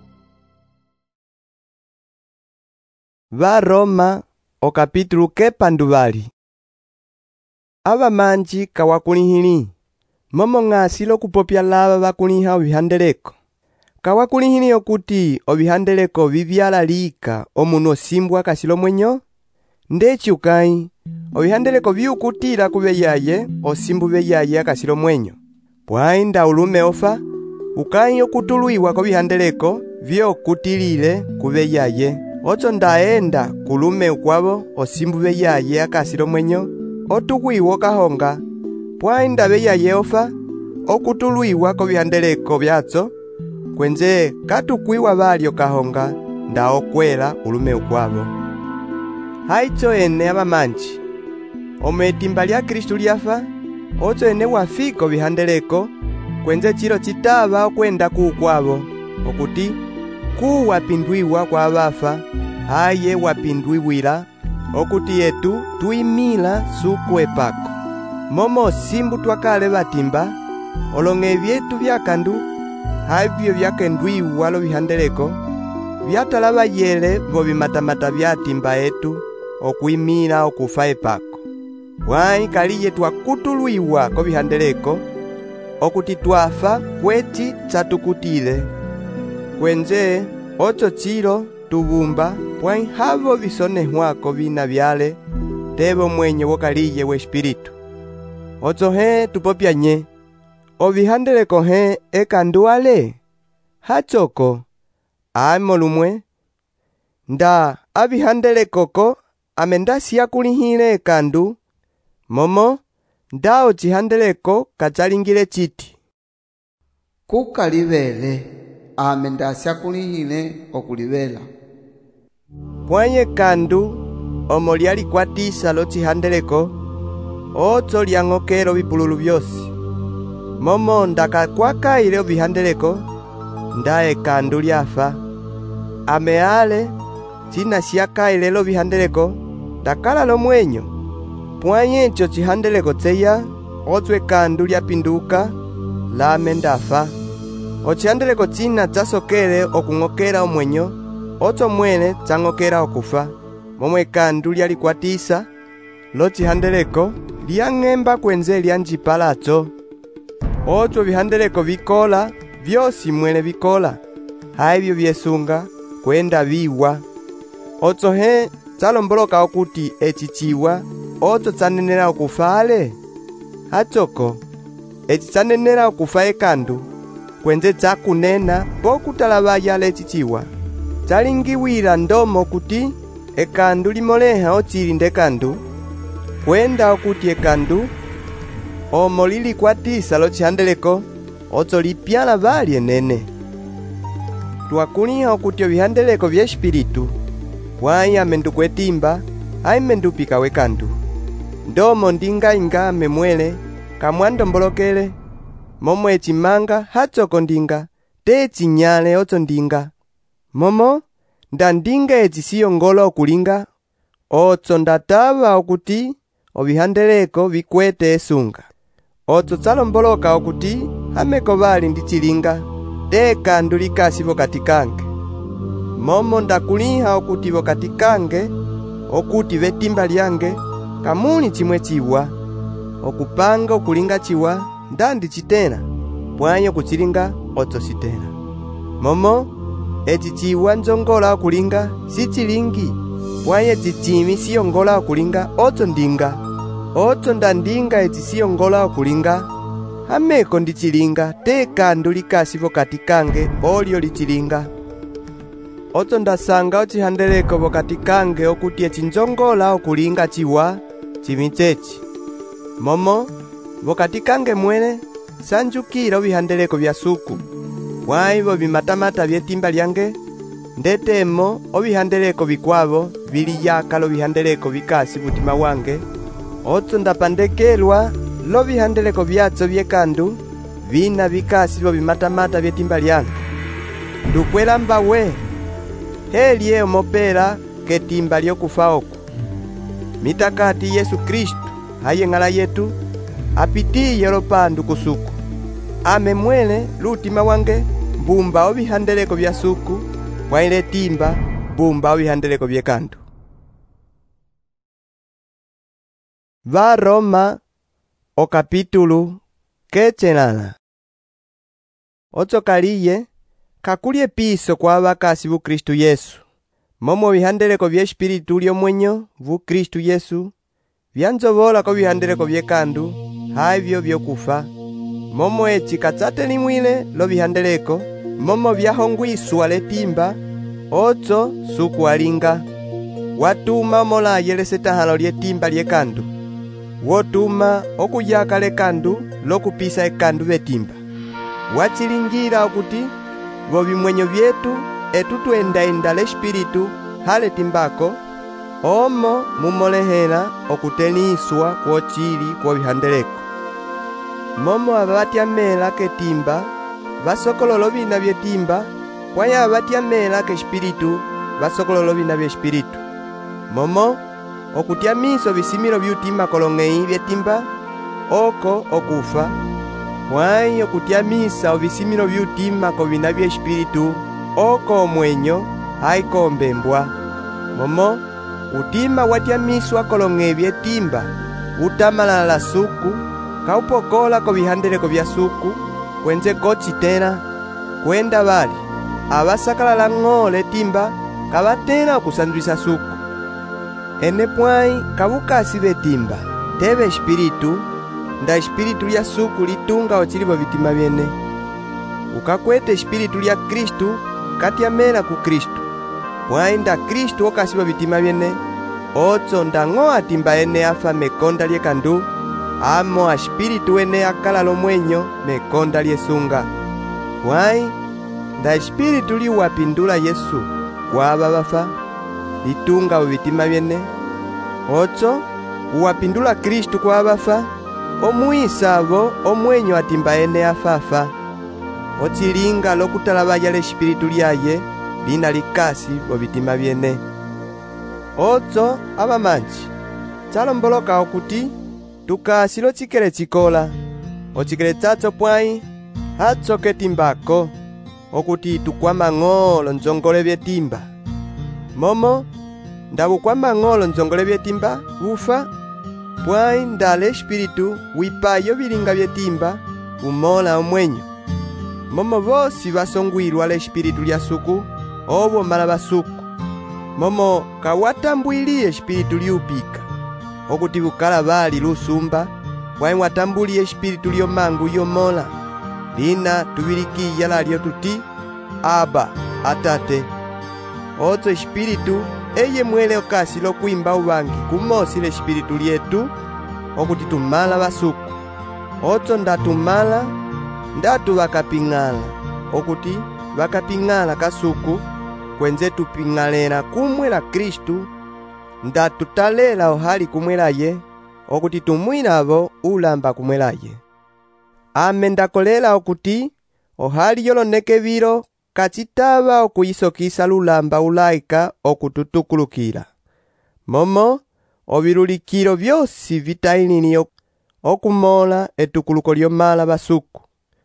Va Roma o capítulo ke pandubali. Aba manji kawakulihili momo ngasilo kupopya laba bakuliha obihandeleko kawakulihili okuti obihandeleko bibyala lika omuno simbwa kasilo mwenyo ndeci ukai obihandeleko byukutila kubeyaye osimbu beyaye kasilo mwenyo pwai ndaulume ofa ukai okutuluiwa ko bihandeleko byokutilile kubeyaye ocho ndaenda kulume ukwabo osimbu beyaye akasilo mwenyo otuwiwo kahonga pwai ndabeyaye ofa okutuluiwa ko bihandeleko byatso kwenze katukwiwa balyo kahonga ndaokwela ulume ukwabo haicho ene abamanchi ometimba lya Kristu lyafa ocho ene wafiko bihandeleko kwenze chilo chitaba okwenda kuukwabo okuti kuwapindwiwa kwa bafa haye wapindwiwila okuti yetu tuimila sukwepako momo simbu twakale batimba olonge byetu byakandu habyo byakendwiwa lo bihandeleko byatalaba yele bo bimata byatimba etu okuimila okufa epako pwai kaliye twakutuluiwa ko bihandeleko okuti twafa kweti chatukutile kwenze ocho chilo tubumba pwai habo bisonehwako bina byale tebo mwenye wokaliye we espiritu ocho he tupopyanye obihandeleko he ekanduale hachoko amolumwe nda abihandelekoko amendasi yakulihile ekandu momo ndao chihandeleko kachalingile chiti kukalibele amendasi yakulihile okulibela pwanye kandu omo lyalikwatisa lo chihandeleko ocho lyang'okelo bipululu byosi momo ndakakwakaile obihandeleko ndae kandu lyafa ameale china siakaile lo bihandeleko ndakala lo mwenyo pwanye echo chihandeleko tseya ocho kandu lyapinduka lame ndafa ochihandeleko china chasokele okung'okela omwenyo ocho mwene chang'okela okufa momo ekandu lyalikwatisa lo chihandeleko lyang'emba kwenze lyanjipalacho ocho bihandeleko bikola byosi mwene bikola haibyo byesunga kwenda biwa ocho he chalomboloka okuti echichiwa ocho chanenela okufale hachoko echi chanenela okufa ekandu kwenze chakunena pokutalabaya lechichiwa chalingiwila ndomo kuti ekandu limoleha ochili ndekandu kwenda okuti ekandu omo lilikwatisa lo chihandeleko ocho lipyala bali enene twakuliha okuti obihandeleko bya espiritu pwai amendukwetimba aimendupika wekandu ndomo ndinga memwele kamwandombolokele momo echimanga hachoko ndinga techinyale ocho ndinga momo ndandinga echisiyo ngolo okulinga Otso ndatava okuti obihandeleko bikwete esunga. Otso tsalomboloka okuti hameko bali ndi chilinga tekandu likasi bokati kange. Momo ndakuliha okuti bokati kange okuti betimba lyange kamuli chimwe chiwa. Okupanga okulinga chiwa ndandi chitena pwanyo kuchilinga otso sitena. Momo eti chiwa nzongola okulinga si chilingi pwaye chichimi siyongola okulinga otso ndinga. Otso ndandinga eti siyongola okulinga hameko ndi chilinga tekandu likasi bokati kange olyo lichilinga. Otso ndasanga ochihandeleko bokati kange okuti echinjongola okulinga chiwa chimichechi. Momo bokati kange mwene sanjukira obihandeleko bya suku pwayi bo bimatamata byetimba lyange ndetemo obihandeleko bikwabo bili yakala obihandeleko bikasi butima wange. Otso ndapandekelwa lo bihandeleko byatso byekandu bina bikasi bo bimatamata byetimba lyange. Ndukwela mbawe helie omopela ketimba lyokufa oku. Mitakati Yesu Kristu haye ng'ala yetu apitiye lopandu kusuku. Ame mwene lutima wange mbumba obihandeleko bya suku waile timba mbumba obihandeleko byekandu. Varoma o capítulo kechelala. Otso kaliye kakulie piso kwa bakasi bu Kristu Yesu. Momo bihandeleko bya espiritu lyomwenyo bu Kristu Yesu byanzobola ko bihandeleko byekandu habyo byokufa. Momo echi katsate limwile lo bihandeleko momo byahongwiswa letimba otso suku alinga. Watuma mola yelesetahalo lyetimba lyekandu. Wotuma okuyaka lekandu lokupisa ekandu betimba. Wachilingira okuti bo bimwenyo byetu etutwenda l'espiritu hale timbako omo mumolehela okuteniswa kwochili kwa bihandeleko. Momo abatyamela ketimba basokololo bina byetimba kwaya abatyamela ke espiritu basokololo bina bye espiritu. Momo okutyamiso bisimilo byutima kolong'ei byetimba oko okufa pwayi okutyamisa obisimilo byutima ko bina bye espiritu oko omwenyo haikombembwa. Momo utima watyamiswa kolong'ei byetimba utamalala suku kaupokola ko bihandeleko bya suku kwenze kochitena kwenda bali abasakalala ng'ole timba kabatena okusandwisa suku. Ene pwayi kabukasi betimba tebe espiritu nda espiritu lya suku litunga ochilibo bitima byene. Ukakwete espiritu lya Kristu katyamela ku Kristu pwayi nda Kristu okasibo bitima byene otso ndang'oa timba ene afa mekonda lyekandu amo a espiritu ene akala lomwenyo mekonda lyesunga. Pwayi nda espiritu liwapindula Yesu kwaba bafa litunga bitima byene otso uwapindula Kristu kwa bafa omuisabo omwenyo atimba ene afafa. Ochilinga lokutalabaya l'espiritu lyaye lina likasi bo bitima byene. Otso abamanchi tsalomboloka okuti tukasi lo chikele chikola ochikele tsatso pwayi hatso ketimbako okuti tukwama ng'olo nzongole byetimba. Momo ndabukwama ng'olo nzongole byetimba bufa pwayi ndale espiritu wipayo bilinga byetimba umola omwenyo. Momo bosi basongwilwa l'espiritu lya suku obo mala basuku. Momo kawatambwiliye espiritu liupika okuti bukala bali lusumba pwayi watambuliye espiritu lyomangu yomola lina tubilikiya lalyo tuti Aba Atate. Otso espiritu eye mwele okasi lokwimba ubangi kumosi l'espiritu lyetu okuti tumala basuku. Otso ndatumala ndatu bakaping'ala okuti bakaping'ala kasuku kwenze tuping'alera kumwe la Kristu ndatutalela ohali kumwelaye okuti tumwinabo ulamba kumwelaye. Ame ndakolela okuti ohali yoloneke biro kachitaba okuyisokisa lulamba ulaika okututukulukila. Momo obirulikiro byosi bitainini okumola etukuluko lyomala basuku.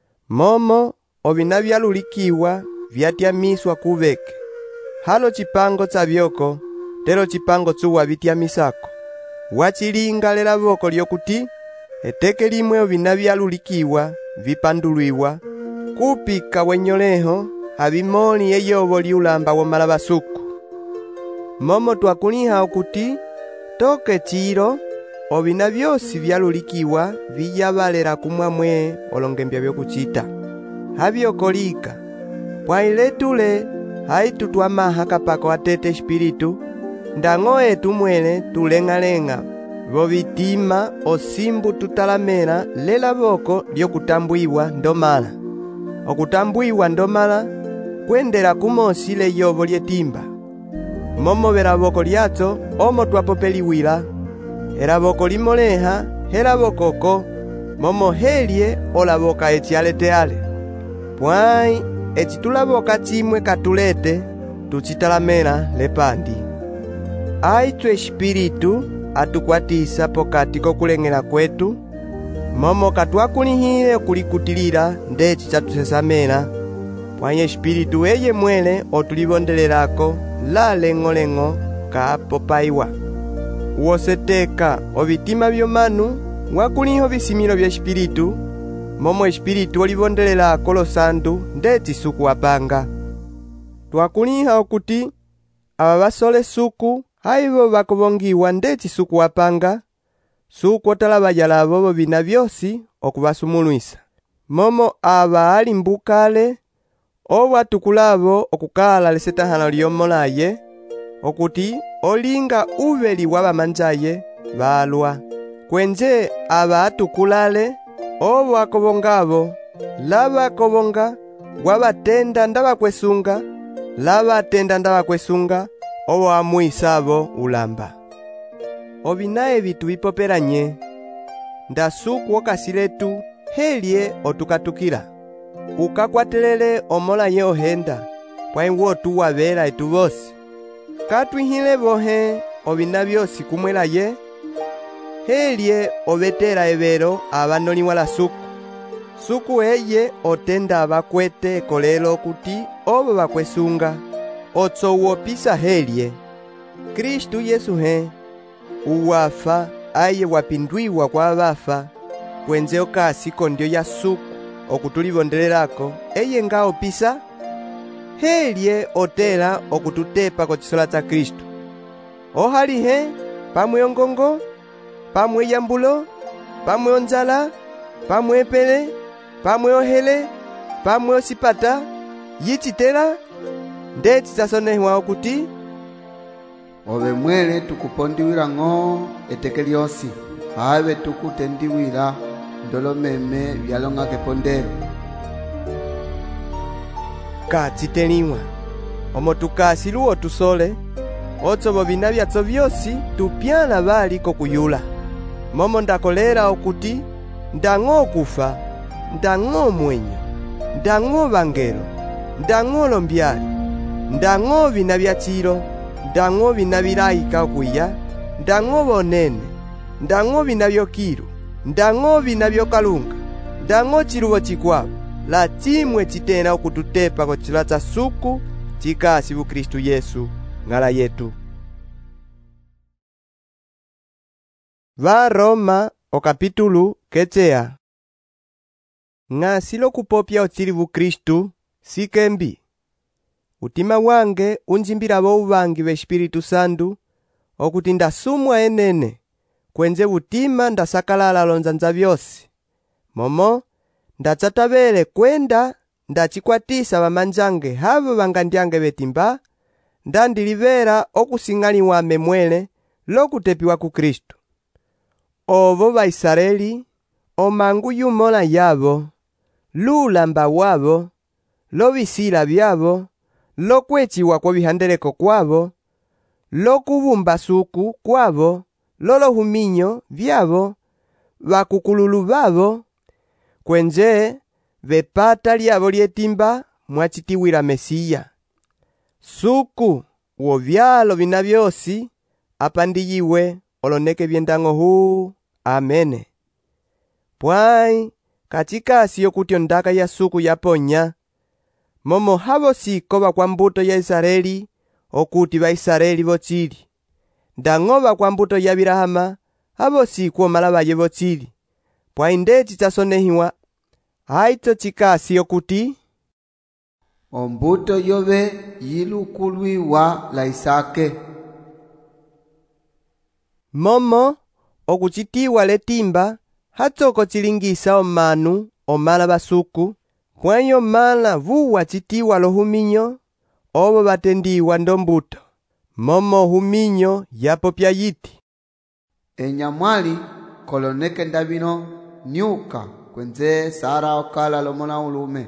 Momo obinabyalulikiwa byatyamiswa kubeke. Halo chipango tsabyoko, tero chipango tsuwa bityamisako. Wachilinga lela boko lyokuti, eteke limwe obinabyalulikiwa bipandulwiwa, kupika wenyoleho abimoni eyobo liulamba womala basuku. Momo twakuliha okuti, toke chiro, obina byosi byalulikiwa biyabalera kumwamwe olongembya byokuchita. Habyokolika, pwailetule haitu twamaha kapako atete espiritu, ndango etu mwene tulenga-lenga, bobitima osimbu tutalamera lela boko lyokutambwiwa ndomala. Okutambwiwa ndomala, kwendera kumosi leyobo lyetimba. Momo bera boko lyatso, omo twapopeliwila, era boko limoleha, hera bokoko, momo helie ola boka echialeteale. Pwai, echitula boka chimwe katulete, tuchitalamera lepandi. Aitu espiritu atukwatisa pokati kokulengela kwetu, momo katwakulihile kulikutilila ndechi chatusesamela. Pwai espiritu eye mwele otulibondelelako la lengo kaapopaiwa. Woseteka obitima byomanu wakuliho bisimilo bya espiritu, momo espiritu olibondelelako losantu ndechi suku wapanga. Twakuliha okuti aba basole suku haibo bakobongiwa ndechi suku wapanga, suku otalabayalabo bobina byosi okubasumulwisa. Momo aba alimbukale obwatukulabo okukala lesetahano lyomolaye, okuti olinga ubeli wabamanjaye balwa. Kwenje aba atukulale obwakobongabo labakobonga wabatenda ndabakwesunga, labatenda ndabakwesunga obwamwisabo ulamba. Obinaye bitu bipoperanye, ndasuku okasiletu helie otukatukila. Ukakwatelele omolaye ohenda, pwai wotu wabela etu bosi. Katwihile bohe obina byosi kumwelaye, helie obetera ebero abanoli wala suku. Suku eye otenda abakwete kolelo kuti obo bakwesunga, otso uopisa helie. Kristu Yesu he, uwafa aye wapindwiwa kwa abafa, kwenze okasi kondyo ya suku okutulibondelelako eye nga opisa, helie otela okututepa kochisola cha Kristu. Ohali he, pamwe ongongo, pamwe yambulo, pamwe onzala, pamwe epele, pamwe ohele, pamwe osipata, yichitela, ndechi chasonehwa okuti, obe mwele tukupondiwila ng'o eteke lyosi, habe tukutendiwila ndolo meme byalonga kepondelo. Kachiteliwa, omo tukasiluo tusole, otso bobina byatso byosi tupyana bali kokuyula. Momo ndakolera okuti, ndango kufa, ndango mwenyo, ndango bangelo, ndango lombyali, ndango bina byachiro, ndango bina bilaika okuya, ndango bonene, ndango bina byokiru, ndango bina byokalunga, ndango chilubo chikwabo, la chimwe chitena okututepa kochila cha suku, chikasi bu Kristu Yesu, ngala yetu. Va Roma okapitulu kechea. Ng'asilo kupopya ochili bu Kristu, sikembi. Utima wange unjimbira bo ubangi be Espiritu Santu, okuti ndasumwa enene, kwenze butima ndasakalala lonzanza byosi. Momo, ndachatabele kwenda, ndachikwatisa bamanjange habo bangandyange betimba, ndandilibera okusingali wame mwele, lokutepiwa ku Kristu. Obo ba Israeli, omangu yumola yabo, lulamba wabo, lobisila byabo, lokwechiwa kwa bihandeleko kwabo, lokubumba suku kwabo, lolohuminyo byabo, bakukululu babo, kwenje bepata lyabo lyetimba mwachitiwila Mesiya. Suku, uovyalo bina byosi, apandiyiwe oloneke byendango huu. Amene. Pwai katikasi yokuti ondaka ya suku yaponya, momo habo sikoba kwa mbuto ya Israeli okuti ba Israeli bochili. Ndangoba kwa mbuto ya Birahama habo sikuo malabaye bochili. Pwai ndechi chasonehiwa haito chikasi yokuti ombuto yobe yilukulwiwa la Isake. Momo okuchitiwa letimba hatsoko chilingisa omanu omala basuku, pwayo mala vuwa chitiwa lohuminyo obo batendiwa ndombuto. Momo huminyo yapopya yiti Enyamwali koloneke ndabino nyuka kwenze Sara okala lomona ulume.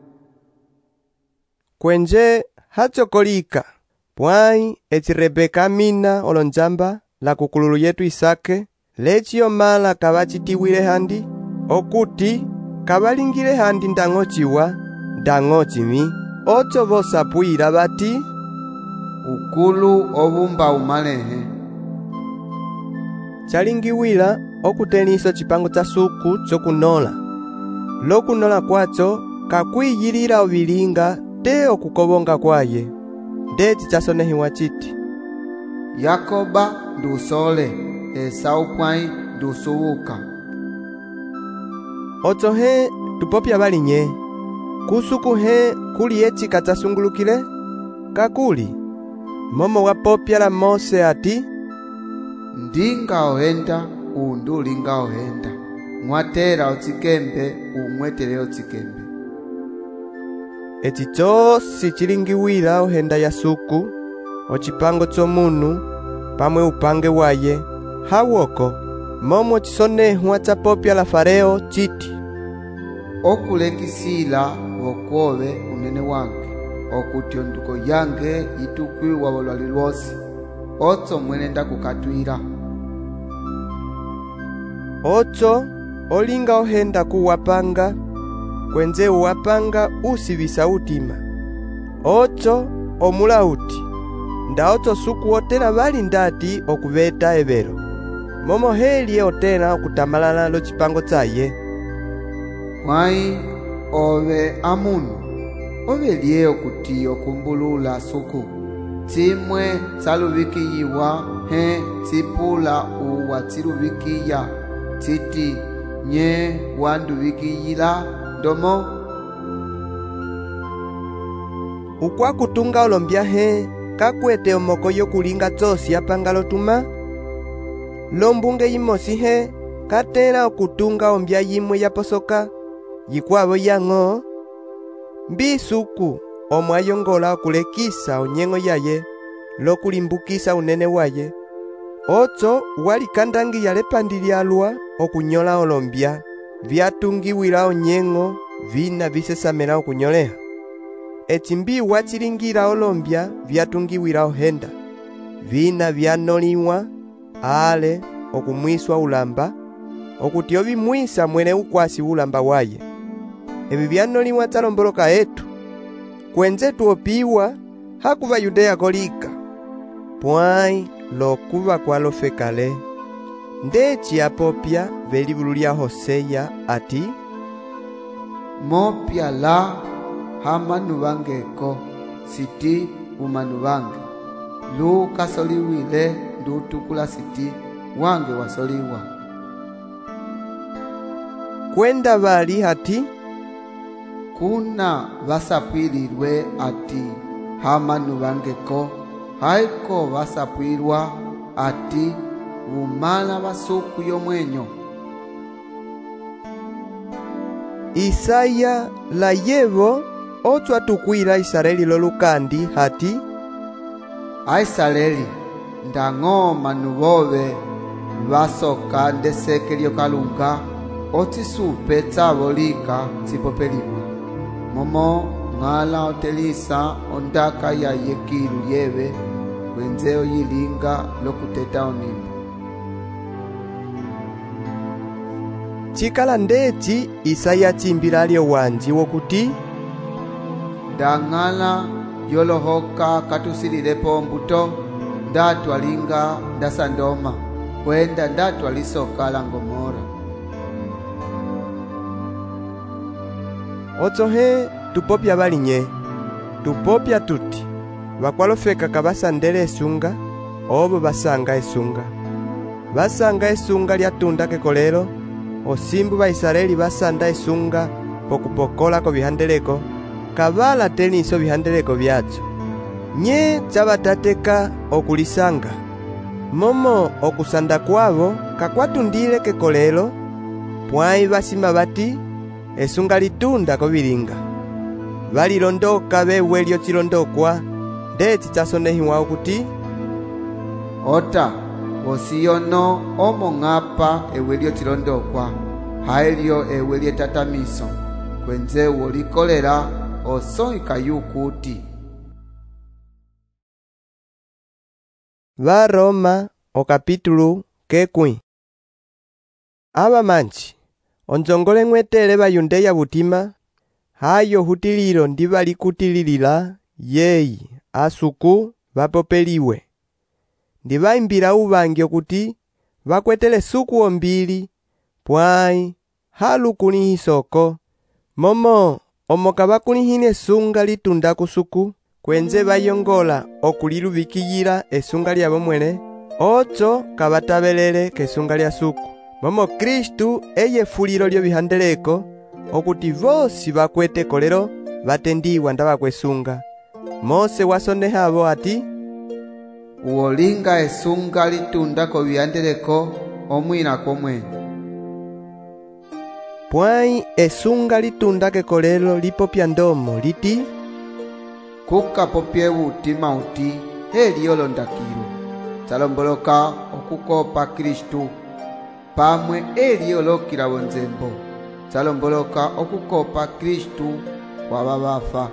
kwenje hatsokolika pwai eti Rebeka mina olonjamba la kukululu yetu Isake lechiyo mala kabachitiwile handi okuti kabalingile handi ndangochiwa ndangochimi ocho bosapwila bati ukulu obumba umalehe. chalingiwila okuteniso chipango cha suku chokunola. Lokunola kwacho kakwiyilila obilinga te okukobonga kwaye. Ndechi chasonehiwa chiti Yakoba ndusole, Esau pwai ndusubuka. ocho he tupopya balinye. Kusuku he kuli echi katasungulukile kakuli. Momo wapopya la Mose ati Ndinga ohenda undulinga ohenda. Mwatera otsikembe umwetere otsikembe. eti chosi chilingiwila ohenda ya suku ochipango chomunu pamwe upange waye hawoko. Momo chisonehwa chapopya la Fareo chiti Okulekisila wokobe unene wange, okuti onduko yange itukwiwa bolwali lwosi, otso mwene ndakukatwila. ocho olinga ohenda kuwapanga kwenze uwapanga usibisa utima. Ocho omulauti nda ocho suku otena bali ndati okubeta ebero. Momo heli otena okutamalala lo chipango chaye. Mwai obe amunu obelie okuti okumbulula suku, timwe tsalubikiyiwa he tsipula uwa tsilubikiya titi nye wandubikiyila ndomo. Ukwakutunga olombya he kakwete omoko yokulinga chosi apangalo tuma. Lombunge yimosi he katera okutunga ombya yimwe yaposoka yikwabo yango. Mbisuku omwayongola okulekisa onyengo yaye lokulimbukisa unene waye. Ocho walikandangi yale pandi lyalwa okunyola olombya vyatungiwila onyengo vina visesamela okunyoleha. Echimbi wachilingira olombya vyatungiwila ohenda vina vyanoliwa ale okumwiswa ulamba okuti obimwisa mwene ukwasi ulamba waye. Ebi vyanoliwa chalomboloka etu kwenze tuopiwa hakuba Yudea kolika pwai lokuba kwalofekale. Ndechi apopya velibulu lya Hoseya ati Mopya la hamanu bangeko siti umanu bange, lu kasoliwile ndutukula siti wange wasoliwa. kwenda bali ati Kuna basapwililwe ati hamanu bangeko, haiko basapwilwa ati umala basuku yomwenyo. Isaya la yevo ocho atukwila Israeli lolukandi hati Aisraeli ndang'oma nubobe basoka ndeseke lyokalunga otisupe tsabolika tsipopeliwa. Momo ng'ala otelisa ondaka ya yekilu lyebe kwenze oyilinga lokuteta onimba. chikala ndechi Isaya chimbila lyo wanji wokuti Ndang'ala yolohoka katusililepo mbuto ndatu alinga ndasandoma kwenda ndatu alisoka la Gomora. Otsohe tupopya balinye tupopya tuti bakwalofeka kabasandele esunga obo basanga esunga lyatunda kekolelo osimbu ba Israeli basanda esunga pokupokola ko bihandeleko kabala teniso bihandeleko byatso nye tsabatateka okulisanga momo okusanda kwabo kakwatundile kekolelo pwai basima bati esunga litunda ko bilinga balilondoka bewe lyotsilondokwa ndeti tsasonehiwa okuti ota osiyono omong'apa ewe lyotsilondokwa haelyo ewe lyetatamiso kwenze wolikolera osoika yukuti. Varoma okapitulu kekwi. Abamanchi onzongole ng'wetele bayundeya butima hayo hutililo ndi balikutililila yeyi asuku bapopeliwe ndi baimbila ubangi okuti bakwetele suku ombili pwai halukulihisoko momo omoka bakulihine esunga litunda kusuku kwenze bayongola okulilubikiyila esunga lyabo mwene otso kabatabelele kesunga lya suku momo Kristu eye fulilo lyo bihandeleko okuti vosi bakwete kolero batendiwa ndabakwesunga. Mose wasonehabo ati uolinga esunga litunda ko bihandeleko omwina komwe pwai esunga litunda kekolelo lipopya ndomo liti kukapopye butima uti heliolo ndakilo tsalomboloka okukopa Kristu pamwe eliolokila bonzembo tsalomboloka okukopa Kristu kwa babafa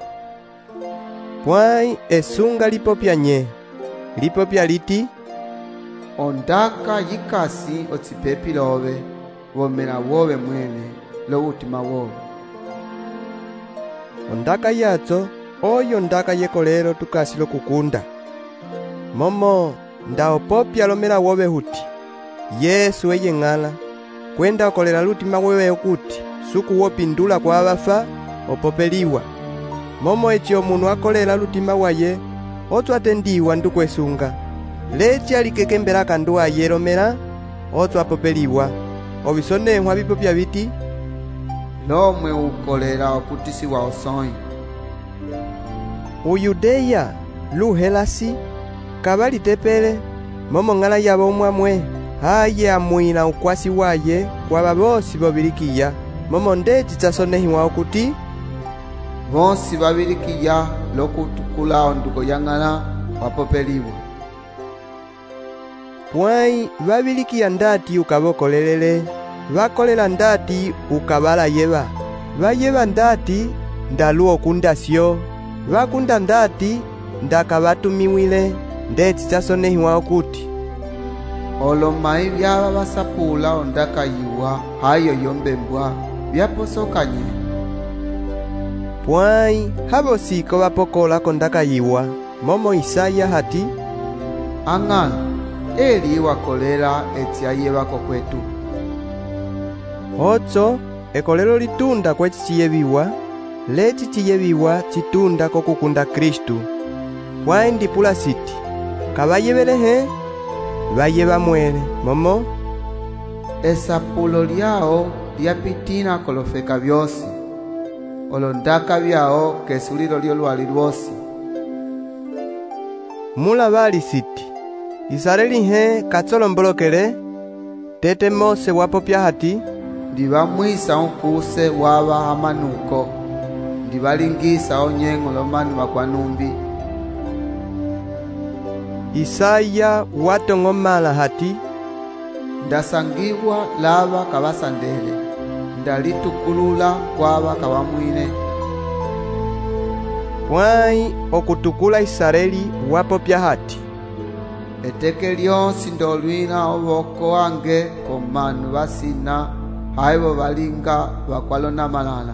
pwai esunga lipopya nye lipopya liti ondaka yikasi otsipepi lobe bomera wobe mwene lo butima wobe ondaka yatso oyo ndaka yekolero tukasi lokukunda momo ndaopopya lomera wobe huti Yesu eye ng'ala kwenda okolera lutima wewe okuti suku wopindula kwa abafa opopeliwa momo echi omunu akolera lutima waye otso atendiwa ndukwesunga lechi alikekembela kandu aye lomera otso apopeliwa obisonehwa bipopya biti lomwe ukolera okutisiwa osoi Uyudeya luhelasi kabalitepele momo ng'ala yabo mwamwe haye amwila ukwasi waye kwa babosi bobilikiya momo ndeti tsasonehiwa okuti bosi babilikiya lokutukula onduko yang'ala wapopeliwa pwai babilikiya ndati ukabokolelele bakolela ndati ukabala yeba bayeba ndati ndalu okundasyo bakunda ndati ndakabatumiwile ndeti tsasonehiwa okuti olomai byaba basapula ondakayiwa hayo yombembwa byaposokanye pwai habosiko bapokola kondakayiwa momo Isaya hati ang'ana eli wakolera etiaye bako kwetu otso ekolelo litunda kwechi chiyebiwa lechi chiyebiwa chitunda kokukunda Kristu pwai ndipula siti kabayebelehe bayeba mwele momo esapulo lyao lyapitina kolofeka byosi olondaka byao kesulilo lyo lwali lwosi mula bali siti Israeli he katsolombolokele tete Mose wapopya hati ndibamwisa ukuse waba amanuko ndibalingisa onyengo lomanu bakwanumbi Isaya watongomala hati ndasangiwa laba kabasandele ndalitukulula kwaba kabamwine pwai okutukula Israeli wapopya hati eteke lyonsi ndolwina oboko wange komanu basina haibo balinga bakwalona malala.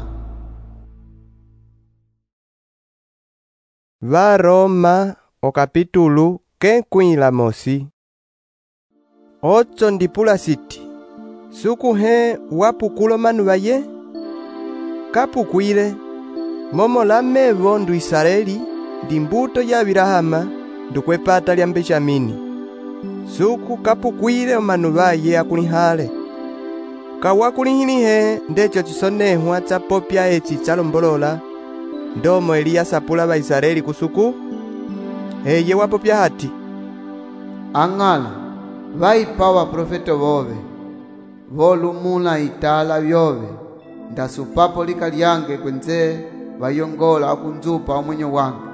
Varoma okapitulu ke kuila mosi. Otso ndipula siti, suku he wapukulo manu baye? Kapukwile, momo la mevo ndu Israeli, ndi mbuto ya Abrahama, ndukwepata lya Benjamini. Suku kapukwile omanu baye akulihale. Kawakulihinihe ndecho chisonehwa cha popya echi chalombolola, ndomo Eliya sapula ba Israeli kusuku. Eye wapopya hati, ang'ala vaipa baprofeto bobe volumula itala byobe ndasupapo lika lyange kwenze bayongola akunzupa omwenyo wange.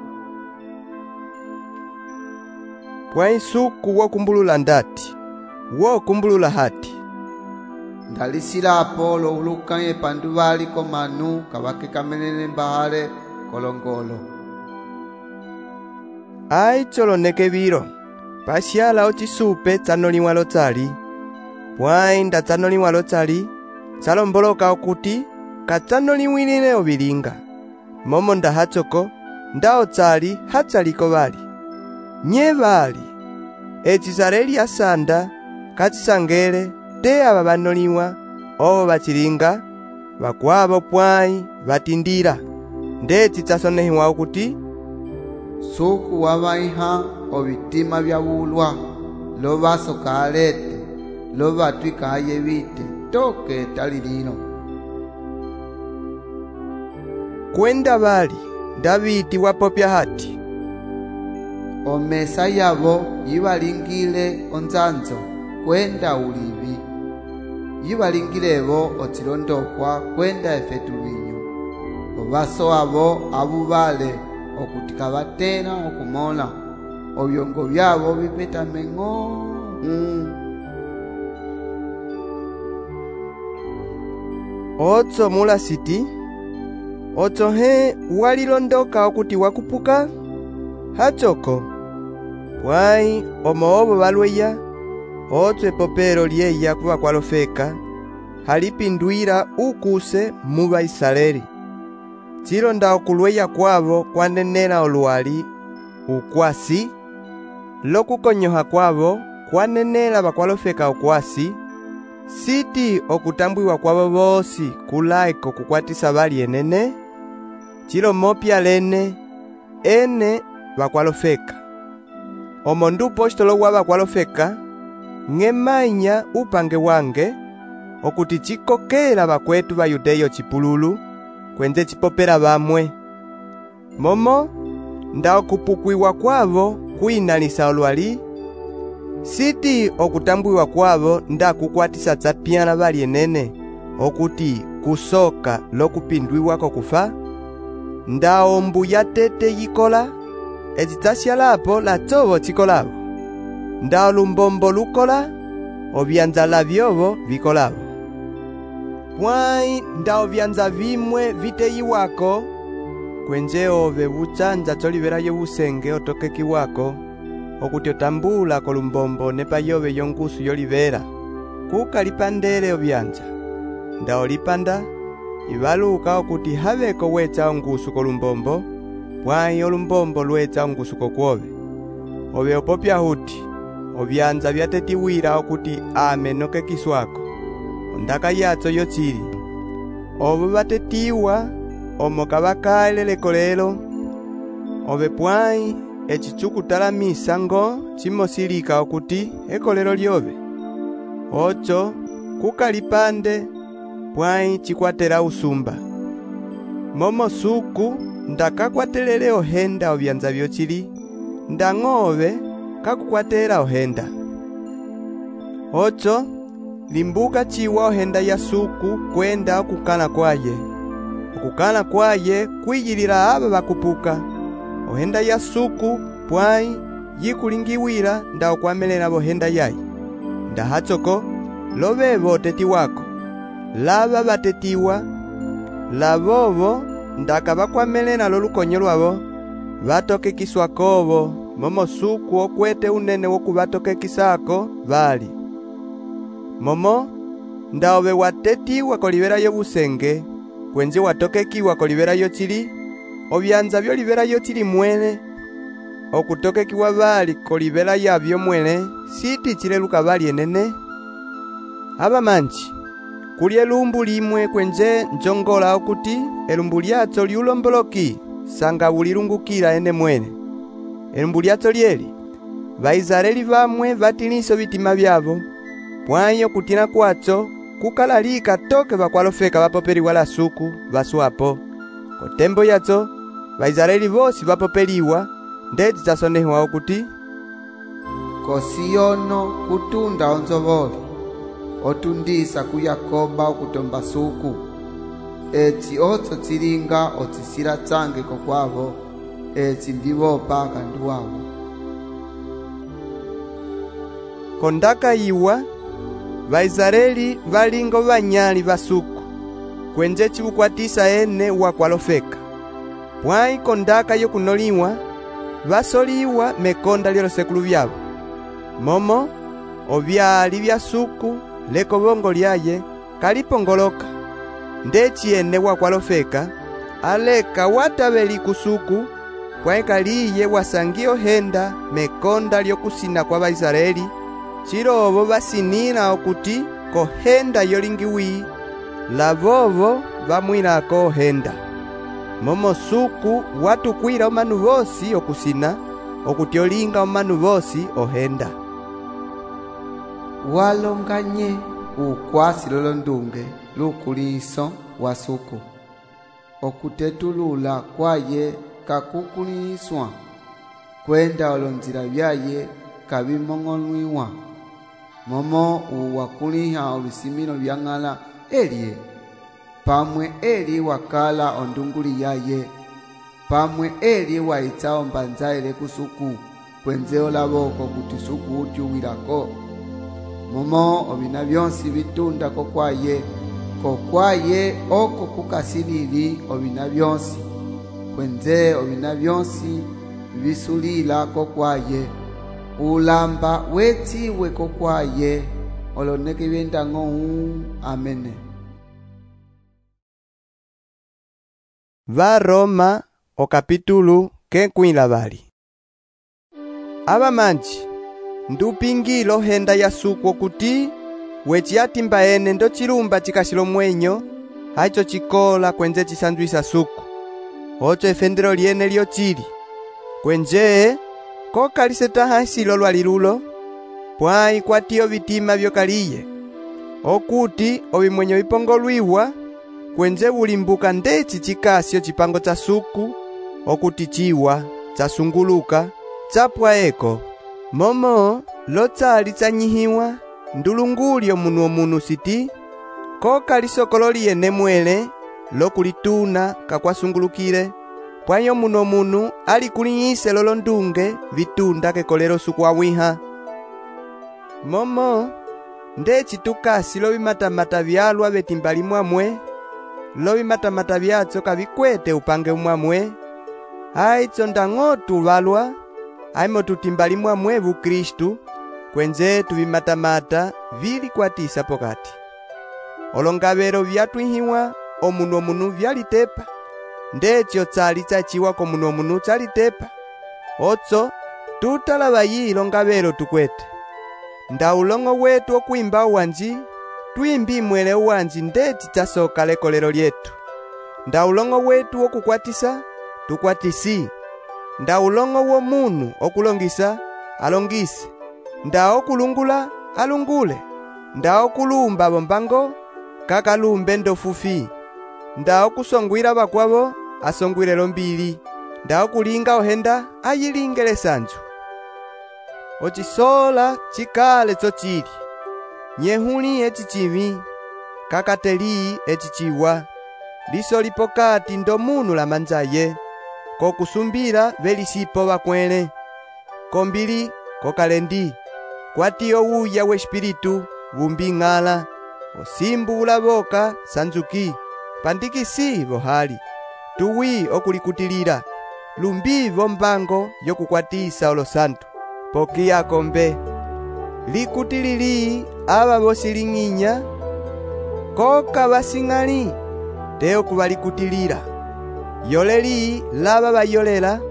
Pwai suku wokumbulula ndati, wokumbulula hati, ndalisilapo louluka pandu baliko manu kabake kamenene mbahale kolongolo. Ai choloneke biro, pasiala ochisupe tsanoliwa lotsali. Pwai nda tsanoliwa lotsali, tsalomboloka okuti katsanoliwilile obilinga. Momo nda hachoko, nda otsali hatsaliko bali. Nye bali, Israeli asanda, katisangele, te aba banoliwa, obo bachilinga, bakwabo pwai, batindira. Ndeti tsasonehiwa okuti, suku wabaiha obitima bya bulwa lo basoka alete lo batwika ayebite toke talilino. Kwenda bali Davidi wapopya hati, omesa yabo yibalingile onzanzo kwenda ulibi yibalingilebo otilondokwa kwenda efetulwinyo obaso abo abubale okutika batena okumona obyongo byabo bipeta mengo. Otso mula siti, otso he walilondoka okuti wakupuka? Hachoko, pwai omoobo balweya, otso epopero lyeya kuba kwalofeka, halipindwira ukuse muba Israeli. Chilonda okulweya kwabo kwanenela oluwali ukwasi, lokukonyoha kwabo kwanenela bakwalofeka ukwasi, siti okutambwiwa kwabo bosi kulaiko kukwatisa bali enene, chilo mopya lene, ene bakwalofeka. Omondu postolo wa bakwalofeka, ng'emanya upange wange, okuti chikokela bakwetu ba Yudeyo chipululu, kwenze chipopera bamwe. Momo, nda okupukwiwa kwabo kuinalisa olwali, siti okutambwiwa kwabo nda kukwatisa tsapyana bali enene, okuti kusoka lokupindwiwa kokufa, nda ombu ya tete yikola, ezitasyalapo la tobo chikolabo, nda olumbombo lukola, obyanza labyobo bikolabo. Pwai nda obyanza bimwe viteyiwako, kwenje obe buchanja toliberayo busenge otokekiwako, okuti otambula kolumbombo nepa yobe yongusu yolibera, kukalipandele obyanja. Nda olipanda, ibaluka okuti habeko wecha ongusu kolumbombo, pwai olumbombo lwecha ongusu kokwobe. Obe opopya huti, obyanza byatetiwira okuti ame nokekiswako, ondaka yatso yochili. Obo batetiwa, omoka bakale lekolelo, obe pwai, echichukutalamisa ngo chimosilika okuti ekolelo lyobe. Ocho, kukalipande, pwai chikwatela usumba. Momo suku, ndakakwatelele ohenda obyanza byochili, ndang'obe kakukwatela ohenda. Ocho, limbuka chiwa ohenda ya suku kwenda okukana kwaye. Okukana kwaye kwiyilila aba bakupuka. Ohenda ya suku pwai yikulingiwira nda okwamelela bohenda yayi. Nda hachoko lobebo teti wako. Laba batetiwa, labobo ndaka bakwamelela lolukonyo lwabo, batokekiswakobo, momo suku okwete unene wokubatokekisako bali. Momo, nda obe watetiwa kolibera yo busenge, kwenje watokekiwa kolibera yo chili, obyanza byo libera yo chili mwene. okutokekiwa bali kolibela yabyo mwene sitichile luka bali enene. Abamanji, kuli elumbu limwe kwenje njongola okuti elumbu lyatso liulomboloki sanga ulilungukila ene mwene. Elumbu lyatso lyeli, Baisraeli bamwe batiliso bitima byabo, pwanyo kutina kwatso kukalalika toke bakwalofeka bapopeliwa la suku baswapo. Kotembo yatso, Baisraeli bosi bapopeliwa, ndeti zasonehwa okuti kosiyono kutunda onzovoli otundisa ku Yakoba okutomba suku eti otso tsilinga otsisila tsange kokwavo eti ndivopa kandu wavo. Kondaka iwa Baisraeli balingo banyali basuku kwenje chibukwatisa ene wakwalofeka. Pwai kondaka yokunoliwa basoliwa mekonda lyolo sekulu byabo. Momo obyali bya suku leko bongo lyaye kalipongoloka. Ndechi ene wakwalofeka aleka watabeli kusuku pwai kaliye wasangio henda mekonda lyokusina kwa Baisraeli. Chirobo basinina okuti kohenda yolingiwi lavovo bamwilako henda. Momo suku watukwila omanu bosi okusina okuti olinga omanu bosi ohenda. Walonganye ukwasi lolondunge lukuliso wa suku okutetulula kwaye kakukuliswa kwenda olonzila byaye kabimong'onwiwa. Momo uwakuliha olusimino byang'ala elye pamwe eli wakala ondunguli yaye pamwe eli waitsa ombanza ele kusuku kwenzeo laboko kuti suku utyuwilako. Momo obina byonsi bitunda kokwaye oko kukasilili obina byonsi kwenze obina byonsi bisulila kokwaye ulamba wetiwe kokwaye oloneke byendango. Amene. Varoma o capítulo kenkwila bali. Abamanji, ndupingilo henda ya suku okuti wechiatimba ene ndo chilumba chikashilo mwenyo haicho chikola kwenze chisanduisa suku. Ocho efendero liene lyo chili kwenje kokaliseta hansilo lwalilulo pwai kwatiyo bitima byokaliye okuti obimwenyo bipongolwiwa kwenje bulimbuka ndechi chikasyo chipango cha suku okuti chiwa chasunguluka chapwaeko. Momo lotsali chanyihiwa ndulungulyo munu siti kokalisokolo liyene mwele lokulituna kakwasungulukile pwayo munu alikulinyise lolondunge vitunda kekolero suku awiha. Momo ndechi tukasi lobimatamata byalwa betimbali mwamwe lobimatamata byatso kabikwete upange mwamwe haitso ndang'otu balwa aimo tutimbali mwamwe bukristu kwenze tubimatamata vili kwatisa pokati. Olongabero byatwihiwa omunu byalitepa ndecho tsali chachiwa ko munu chalitepa otso tutalabayi longabero tukwete. Ndaulongo wetu okuimba uwanji tuimbi mwele uwanji ndeti chasoka lekolero lyetu. Ndaulongo wetu okukwatisa tukwatisi. Ndaulongo wo munu okulongisa alongise. Nda okulungula alungule. Nda okulumba bombango kakalumbe ndofufi. Nda okusongwira bakwabo asongwire lombili. Nda okulinga ohenda ayilingele sanju. Ochisola chikale chochili nyehuli echichimi kakateli echichiwa liso lipokati ndo munu la manzaye kokusumbira velisipo bakwele kombili kokalendi kwatiyo uya we espiritu bumbing'ala osimbu ulaboka sanzuki pandikisi bohali tuwi okulikutilira lumbivo mbango yokukwatisa olosantu pokia kombe likutilili aba bosilinginya koka basingali teo kubalikutilira yoleli laba bayolela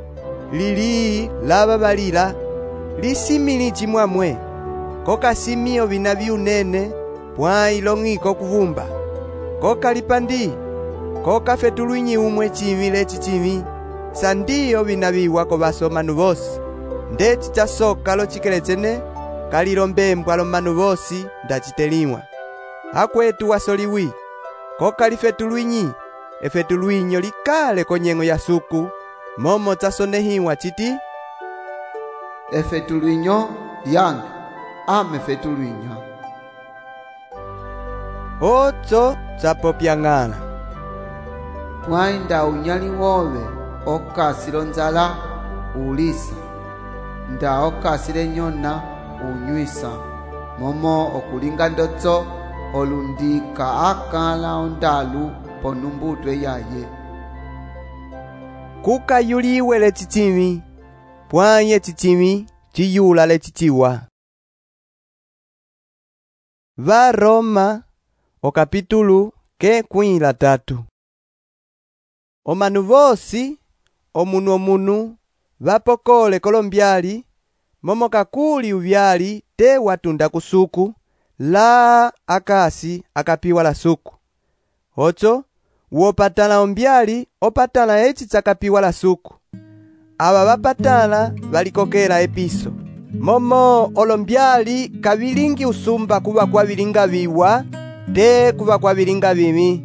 lili lababalila lisimili chimwamwe kokasimio bina byunene pwai long'iko kuvumba kokalipandi kokafetulwinyi umwe chimile chichimi sandiyo bina biwako basomanu bosi ndeci chasoka lochikeletsene kalilombembwa lomanu bosi ndachiteliwa akwetu wasoliwi kokalifetulwinyi efetulwinyo likale konyeng'o ya suku momo chasonehiwa chiti efetulwinyo yange ame fetulwinyo ocho chapopyang'ala pwainda unyali wobe okasilo nzala ulisa nda okasile nyona unywisa momo okulinga ndotso olundika akala ondalu ponumbutwe yaye kukayuliwe lechichimi pwanye chichimi chiyula lechichiwa. Varoma okapitulu ke 13. Omanu bosi omunu vapokole kolombyali momo kakuli uvyali te watunda kusuku la akasi akapiwa la suku ocho wopatala ombyali opatala echi chakapiwa la suku aba bapatala balikokela episo momo olombyali kabilingi usumba kuba kwa bilinga biwa te kuba kwa bilinga bimi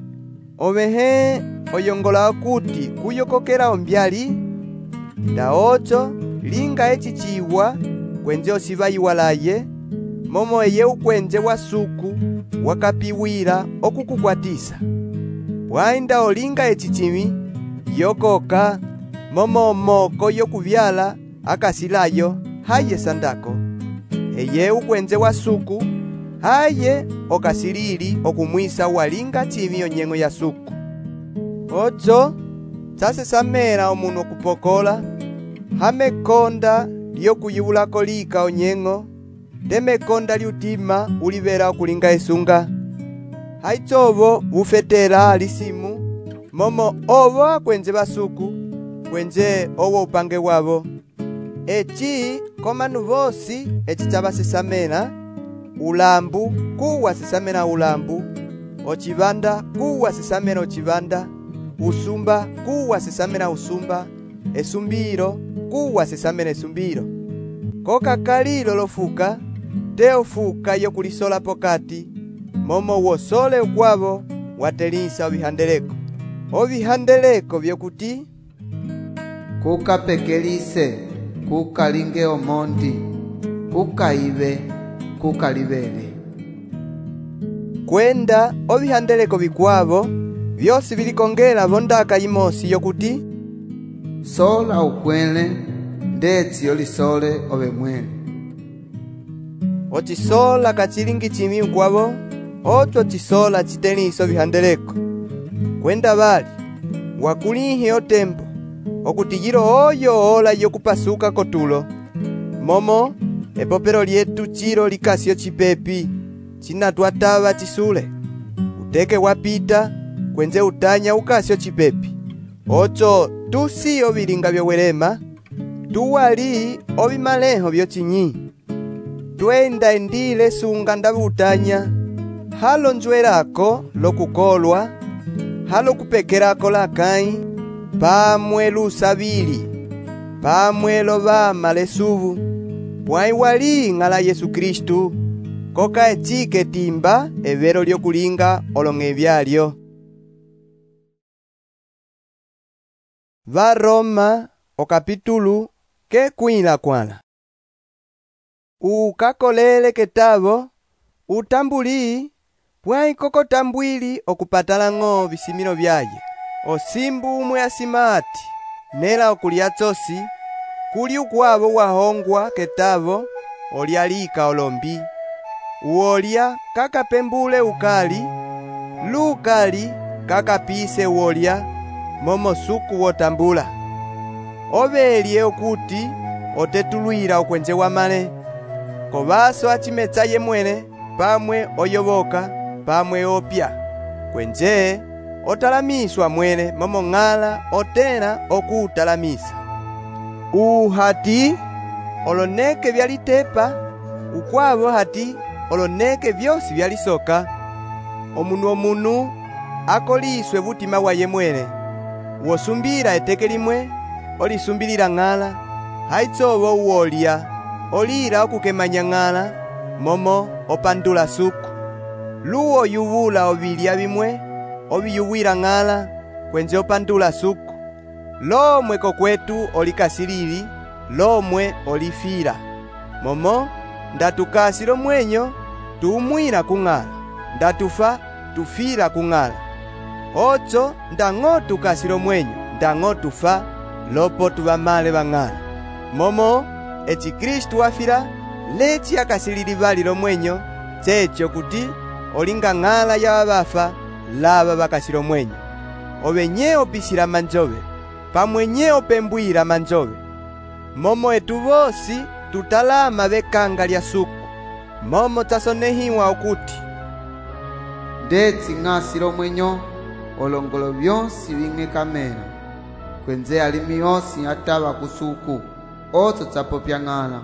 obehe oyongola kuti kuyokokela ombyali nda ocho linga echi chiwa kwenje osibayiwalaye momo eye ukwenje wa suku wakapiwira okukukwatisa bwainda olinga echi chimi yokoka momo moko yokubyala akasilayo haye sandako eye ukwenje wa suku haye okasilili okumwisa walinga chimi onyeng'o ya suku ocho chase samera omunu okupokola hamekonda lyokuyibulako lika onyeng'o temekonda lyutima ulibera okulinga esunga haichobo bufetela lisimu momo obo akwenje basuku kwenje owo upange wabo echi komanu bosi echi chabasesamena ulambu kuwa sesamena ulambu ochibanda kuwa sesamena ochibanda usumba kuwa sesamena usumba esumbiro kuwa sesamena esumbiro kokakalilo lofuka teofuka yokulisola pokati momo wosole ukwabo watelisa obihandeleko byokuti kukapekelise kukalinge omondi kukaibe kukalibele kwenda obihandeleko bikwabo byosi bilikongela bondaka imosi yokuti sola ukwele ndetsi yolisole obe mwene ochisola kachilingi chimi ukwabo ocho chisola chiteliso bihandeleko kwenda bali wakulihe otembo okutiyiro oyo ola yokupasuka kotulo momo epopero lyetu chiro likasio chipepi chinatwataba chisule uteke wapita kwenze utanya ukasio chipepi ocho tusi obilinga byowelema tuwali obimaleho byochinyi twenda endile sunga ndabutanya halo njwerako lokukolwa halo kupekerako lakai pamwe lusabili pamwe lobama lesubu pwai walinga la Yesu Kristu koka echike timba ebero lyokulinga olonge byalyo. Varoma okapitulu ke 14. Ukakolele ketabo utambuli pwai koko tambwili okupatala ng'o bisimilo byaye osimbu umwe asimati nela okulia chosi kuli ukwabo wahongwa ketabo olialika olombi uolia kakapembule ukali lukali kakapise uolia momo suku wotambula obelie okuti otetulwira okwenje wamale kobaso achimetsaye mwene pamwe oyoboka pamwe opya kwenje otalamiswa mwene momo ng'ala otela okutalamisa hati oloneke vyalitepa, ukwavo hati oloneke vyosi vyalisoka. Omunu akoliswe butima wa yemwele, wosumbila eteke limwe olisumbilila ng'ala, haitsovo uwolya olila okukemanya ng'ala, momo opandula suku. Luwo yuvula ovilya bimwe oviyuwila ng'ala, kwenze opandula suku. Lomwe kokwetu olikasilili, lomwe olifila. Momo ndatukasi lomwenyo tuumwila kung'ala, ndatufa tufila kung'ala. Otso ndang'o tukasi lomwenyo, ndang'o tufa lopo tuvamale bang'ala. Momo eti Kristu wafila, lechi akasilili bali lomwenyo, checho kuti olinga ng'ala ya babafa laba bakasi lomwenyo. Obenye opisila manjove, pamwenye opembwila manjove. Momo etu bosi tutalama bekanga lya suku, momo tasonehiwa okuti ndetsi ng'asi lomwenyo olongolo byonsi bing'ekamela, kwenze alimi yosi ataba kusuku, otso tsapopya ng'ala.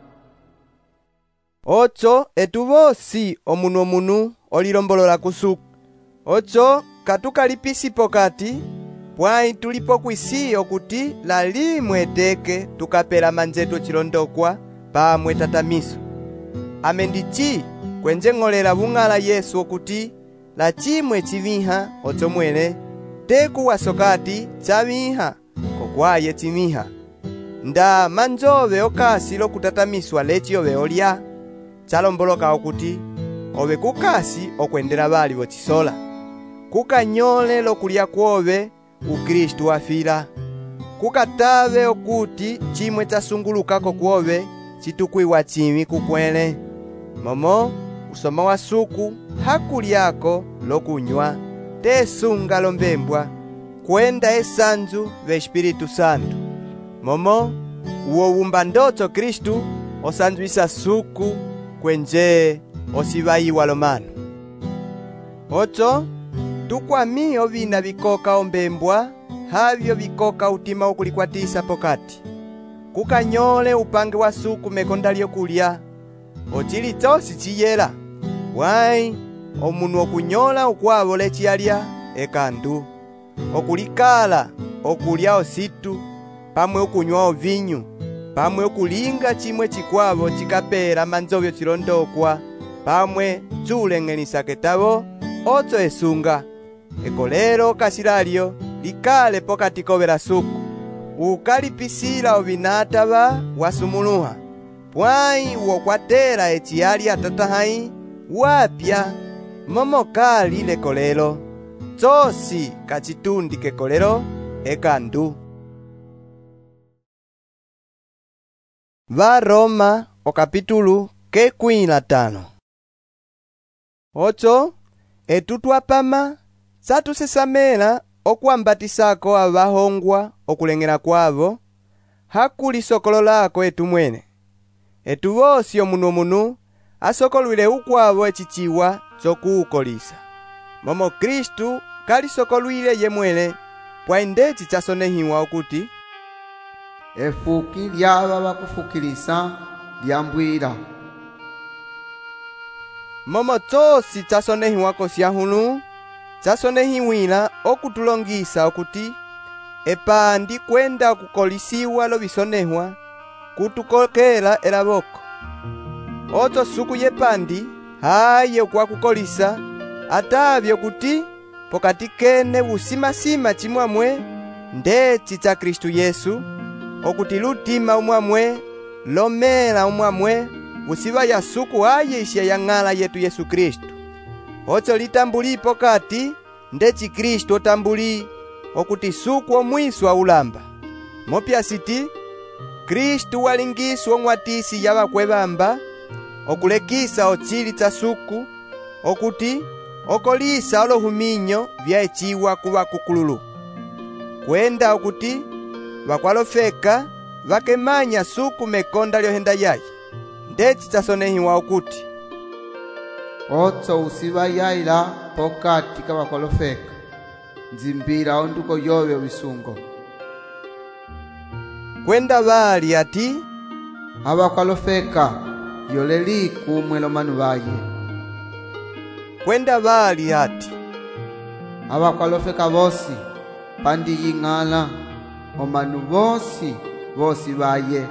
Otso etu bosi omunu olilombolola kusuku. Otso katukalipisipo kati, pwai tulipo kwisi okuti lalimwe eteke tukapela manjetu chilondokwa pamwe tatamiso. Amendichi kwenje ng'olela bung'ala Yesu okuti la chimwe chiviha otso mwele, teku wasokati chaviha kokwaye chimiha. Nda manjove okasi lokutatamiswa lechi ove olya, chalomboloka okuti ove kukasi okwendela bali bochisola. Kukanyole lokulya kwove uKristu wafila. Kukatave okuti chimwe chasungulukako kwove chitukwiwa chimi kukwele. Momo usoma wa suku hakulyako lokunywa, tesunga lombembwa, kwenda esanju ve Espiritu Santo. Momo uwo wumba ndotso Kristu osanjwisa suku, kwenje osibayiwa lomano. Otso tukwami ovina bikoka ombembwa, havyo bikoka utima ukulikwatisa pokati. Kukanyole upange wa suku mekonda lyokulya, ochili tosi chiyela, wai omunu okunyola ukwavo lechiyalya ekandu. Okulikala okulya ositu, pamwe ukunywa ovinyu, pamwe ukulinga chimwe chikwavo chikapela manjovyo chilondokwa, pamwe chuleng'elisa ketavo otso esunga. Ekolero kasilalyo likale pokati kovela suku, ukalipisila ovinatava wasumuluha, pwai wokwatela echiyalya tatahai wapya. Momo kali lekolero, tsosi kachitundi kekolero ekandu. Varoma okapitulu ke15. Otso etu twapama satusesamela okuambatisako abahongwa okuleng'ela kwavo, hakulisokololako etu mwene. Etu bosi omunu asokolwile ukwavo echichiwa chokuukolisa. Momo Kristu kalisokolwile yemwele, pwai ndechi chasonehiwa okuti efuki lyaba bakufukilisa lyambwila. Momo tsosi chasonehiwako syahulu, chasonehiwila okutulongisa okuti epandi kwenda kukolisiwa lobisonehwa kutukokela elaboko. Otso suku yepandi haye ukwakukolisa, atavyo kuti pokati kene busimasima chimwamwe ndechi cha Kristu Yesu, okuti lutima umwamwe lomela umwamwe busiba ya suku aye isya ya ng'ala yetu Yesu Kristu. Otso litambulipo kati ndechi Kristu otambuli, okuti suku omwiswa ulamba. Mopya siti Kristu walingiswa omwatisi ya bakwebamba, okulekisa ochili cha suku, okuti okolisa olohuminyo vya echiwa kuba kukululu. Kwenda okuti bakwalofeka bakemanya suku mekonda lyohenda yayi, ndechi chasonehiwa okuti otso usibayayila pokati kabakwalofeka, nzimbila onduko yove wisungo. Kwenda bali ati abakwalofeka yoleli kumwe lomanu baye. Kwenda bali ati abakwalofeka bosi pandi ying'ala omanu bosi baye.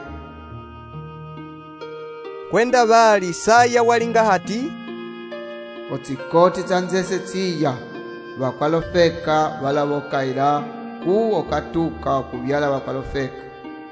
Kwenda bali saya walinga hati otikoti tanzese tsiya bakwalofeka balabokaila ku okatuka okubyala bakwalofeka.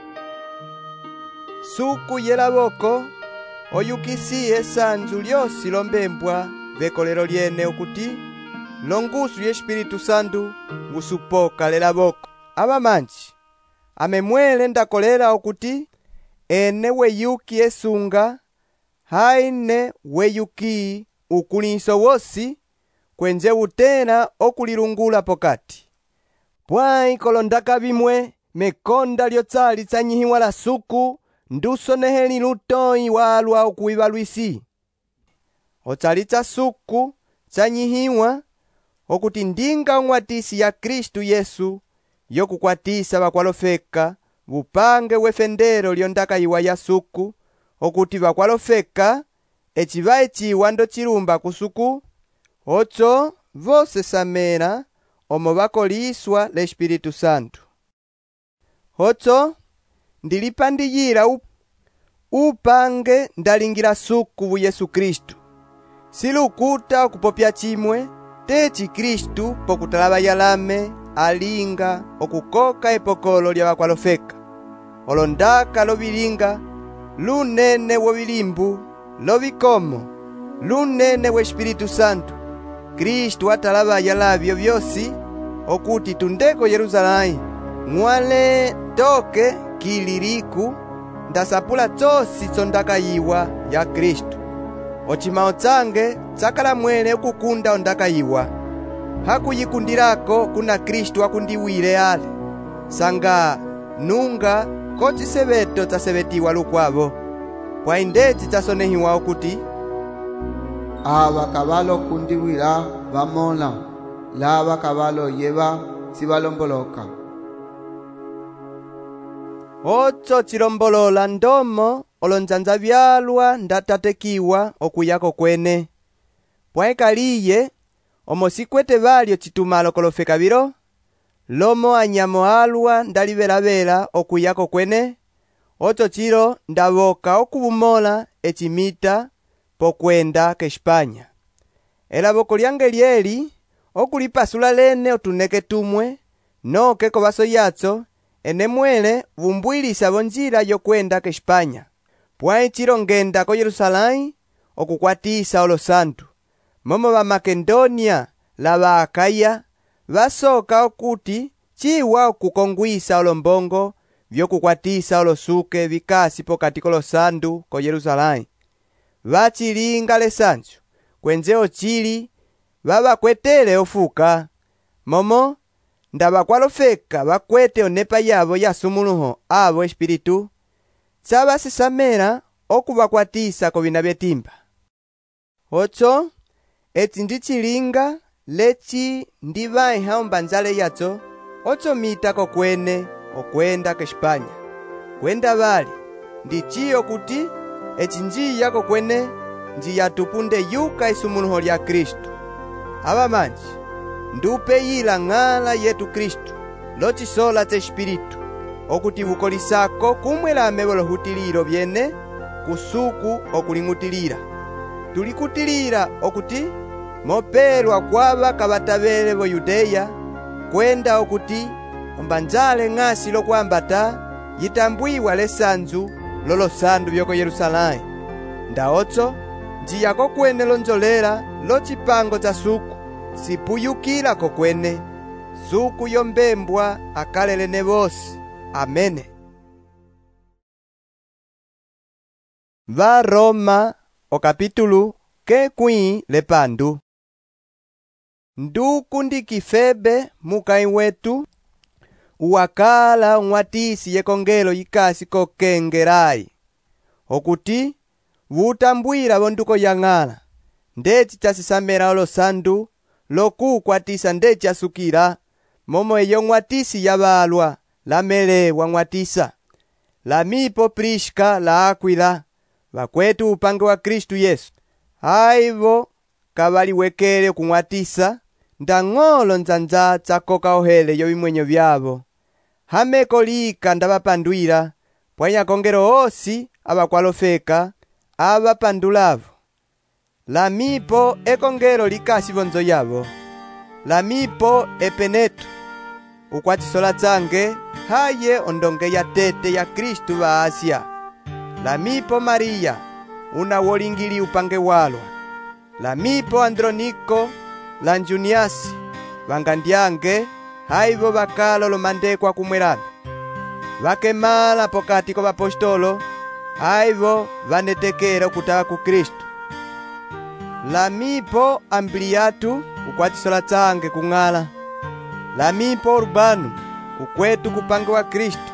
suku yelaboko oyukisiye sanzu lyosi lombembwa bekolero lyene okuti longusu ye Espiritu Santu ngusupoka lelaboko. Abamanji amemwele ndakolera okuti ene weyuki esunga haine weyuki ukulinso wosi kwenje utena okulilungula pokati. Pwai kolondaka bimwe mekonda lyotsali tsanyihiwa la suku nduso neheli lutoi walwa okuiba lwisi. Otsalitsa suku tsanyihiwa okuti ndinga ng'watisi ya Kristu Yesu yokukwatisa bakwalofeka bupange wefendero lyondakayiwa ya suku okuti bakwalofeka echibaye chiwando chilumba kusuku otso vose samera omo bakoliswa le Espiritu Santu. Otso ndilipandiyira upange ndalingira suku bu Yesu Kristu. Silukuta okupopya chimwe techi Kristu pokutalaba yalame alinga okukoka epokolo lya bakwalofeka. Olondaka lobilinga lunene wobilimbu lobikomo lunene we Espiritu Santu. Kristu atalaba yalabyo byosi okuti tundeko Yerusalemu ng'wale toke kiliriku ndasapula tsosi tsondakayiwa ya Kristu. Ochimao tsange tsakala mwene okukunda ondakayiwa hakuyikundirako kuna Kristu akundiwile ale sanga nunga kochisebeto tsasebetiwa lukwabo pwa indetsi tsasonehiwa okuti abakabalo kundiwila bamola laba kabalo yeba sibalomboloka. Otso chilombolola ndomo olonzanza byalwa ndatatekiwa okuyako kwene. Pwaekaliye omosikwete balyo chitumalo kolofeka biro lomo anyamo alwa ndalibelavela okuyako kwene. Otso chiro ndaboka okubumola echimita pokwenda ke Espanya. Elaboko lyange lyeli okulipasula lene otuneke tumwe noke kobaso yatso ene mwele bumbwilisa bonjila yokwenda ke Espanya. Pwai chiro ngenda ko Yerusalemu okukwatisa olo santu. Momo ba Makedonia la ba Akaya basoka okuti chiwa okukongwisa olombongo byokukwatisa olosuke bikasi pokati kolo sandu ko Yerusalemu. Bachilinga lesanju kwenze ochili babakwetele ofuka. Momo ndabakwalofeka bakwete onepa yabo yasumuluho abo Espiritu tsabasisamera okubakwatisa ko bina byetimba. Otso eti ndichilinga lechi ndibaiha ombanzale yatso otso mita ko kwene okwenda ke Espanya. Kwenda bali ndichiyo kuti echinjiya ko kwene njiyatupunde yuka isumuluho lya Kristu. Abamanji ndupe yila ng'ala yetu Kristu lochisola tse Espiritu okuti bukolisako kumwelame bolohutiliro byene kusuku okuling'utilira. Tulikutilira okuti moperwa kwaba kabatabele bo Yudeya kwenda okuti ombanzale ng'asi lokwambata yitambwiwa lesanzu lolosandu byoko Yerusalemu. Ndaotso njiyako kwene lonzolera lochipango tsa suku sipuyukila ko kwene suku yombembwa akalelene bosi. Amene. Va Roma o capítulo que kui lepandu. Nduku ndikifebe mukai wetu uwakala ng'watisi yekongelo yikasi kokengerai okuti vutambwira bonduko yang'ala ndeci chasisamera olosandu lokukwatisa ndeci asukira momo eyo ng'watisi yabalwa lamele wang'watisa lamipo Priska la Aquila, vakwetu upange wa Kristu Yesu. Aivo kavaliwekele kung'watisa ndang'olo nzanza tsakoka ohele yo bimwenyo byabo. Hameko lika ndabapandwira pwanya kongero osi abakwalofeka abapandulavo. Lamipo ekongero likasi bonzo yabo. Lamipo Epeneto ukwatisola tsange haye ondonge ya tete ya Kristu va Asia. Lamipo Maria una wolingili upange walwa. Lamipo Androniko la Njuniasi vangandyange haivo vakalo lomandekwa kumwelana. Vakemala pokati ko bapostolo haivo vanetekera kutaka ku Kristu. Lamipo Ampliatu ukwatisola tsange kung'ala. Lamipo Urbano ukwetu kupange wa Kristu.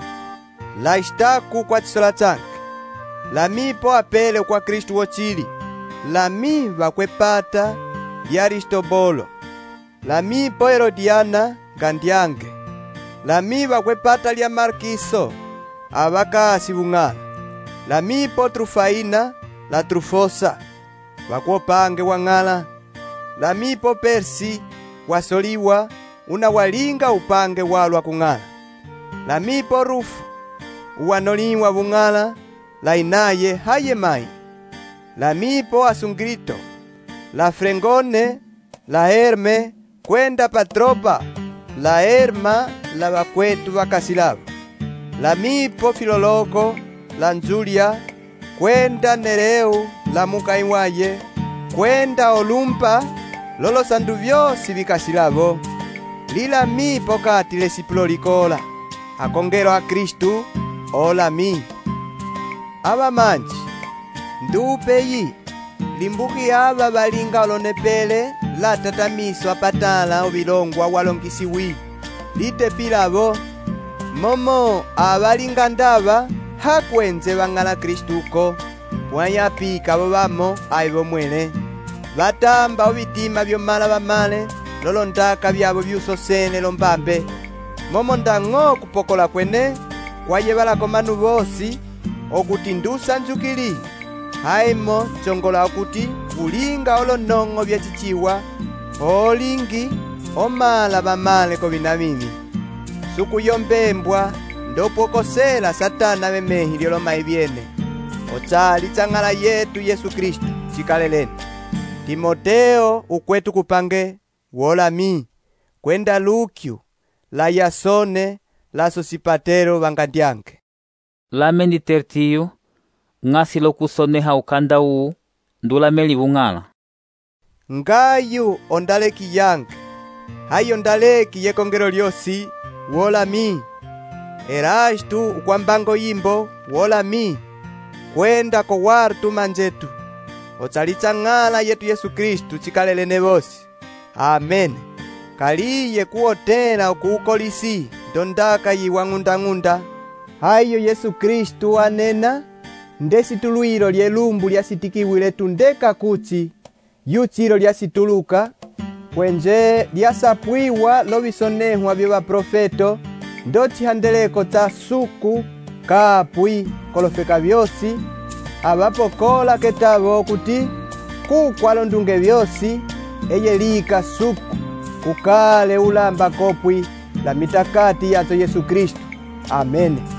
Laistaku ukwatisola tsange. Lamipo Apele kwa Kristu wochili. Lami vakwepata ya Aristobolo. Lamipo Herodiana ngandyange. Lami vakwepata lya Markiso avakasi bung'ala. Lamipo Trufaina la Trufosa vakwopange wang'ala. Lamipo Persi wasoliwa una walinga upange walwa kung'ala. Lamipo Rufu uwanoliwa bung'ala la inaye haye mai. Lamipo Asungrito la Frengone la Herme kwenda Patropa la Herma la vakwetu vakasilava. Lamipo Filoloko la Nzulia kwenda Nereu la mukaiwaye kwenda Olumpa lolo sandu vyosi vikasilavo. Lilamipo kati lesipulolikola akongero a Kristu olami. Abamanji ndupeyi limbuki aba balinga olonepele la tatamiso apatala obilongwa walongisiwi litepilavo momo abalinga ndaba hakwenze bang'ala Kristuko pwanyapika bo bamo aibo mwene batamba obitima byomala bamale lolo ndaka byabo byusosene lombambe momo ndang'o kupokola kwene kwayebalako manu bosi okutindusa njukili haimo chongola okuti ulinga olonong'o byachichiwa olingi omala bamale ko binamimi sukuyombembwa ndopokosela satana bemehi lyoloma ibyene ochali tsang'ala yetu Yesu Kristu chikalelene. Timoteo ukwetu kupange wolami kwenda Lukio la Yasone la Sosipatero vangandyange. Lameni Tertio ngasilo kusoneha ukanda uu ndulameli bung'ala. Ngayu ondaleki yange hayo ndaleki yekongero lyosi wolami. Erastu ukwambango yimbo wolami kwenda ko wartu manjetu ochalitsa ng'ala yetu Yesu Kristu chikalelene bosi. Amen. Kaliye kuotela okuukolisi ndondaka yiwang'unda-ng'unda. Hayo Yesu Kristu anena ndesituluiro lyelumbu lyasitikiwile tundeka kuchi yuchilo lyasituluka kwenje lyasapwiwa lobisonehwa byo baprofeto ndochihandeleko tsa suku kapwi kolofeka byosi abapokola ketabo kuti kukwalo ndunge byosi eyelika suku kukale ulamba kopwi la mitakati yato Yesu Kristu. Amen.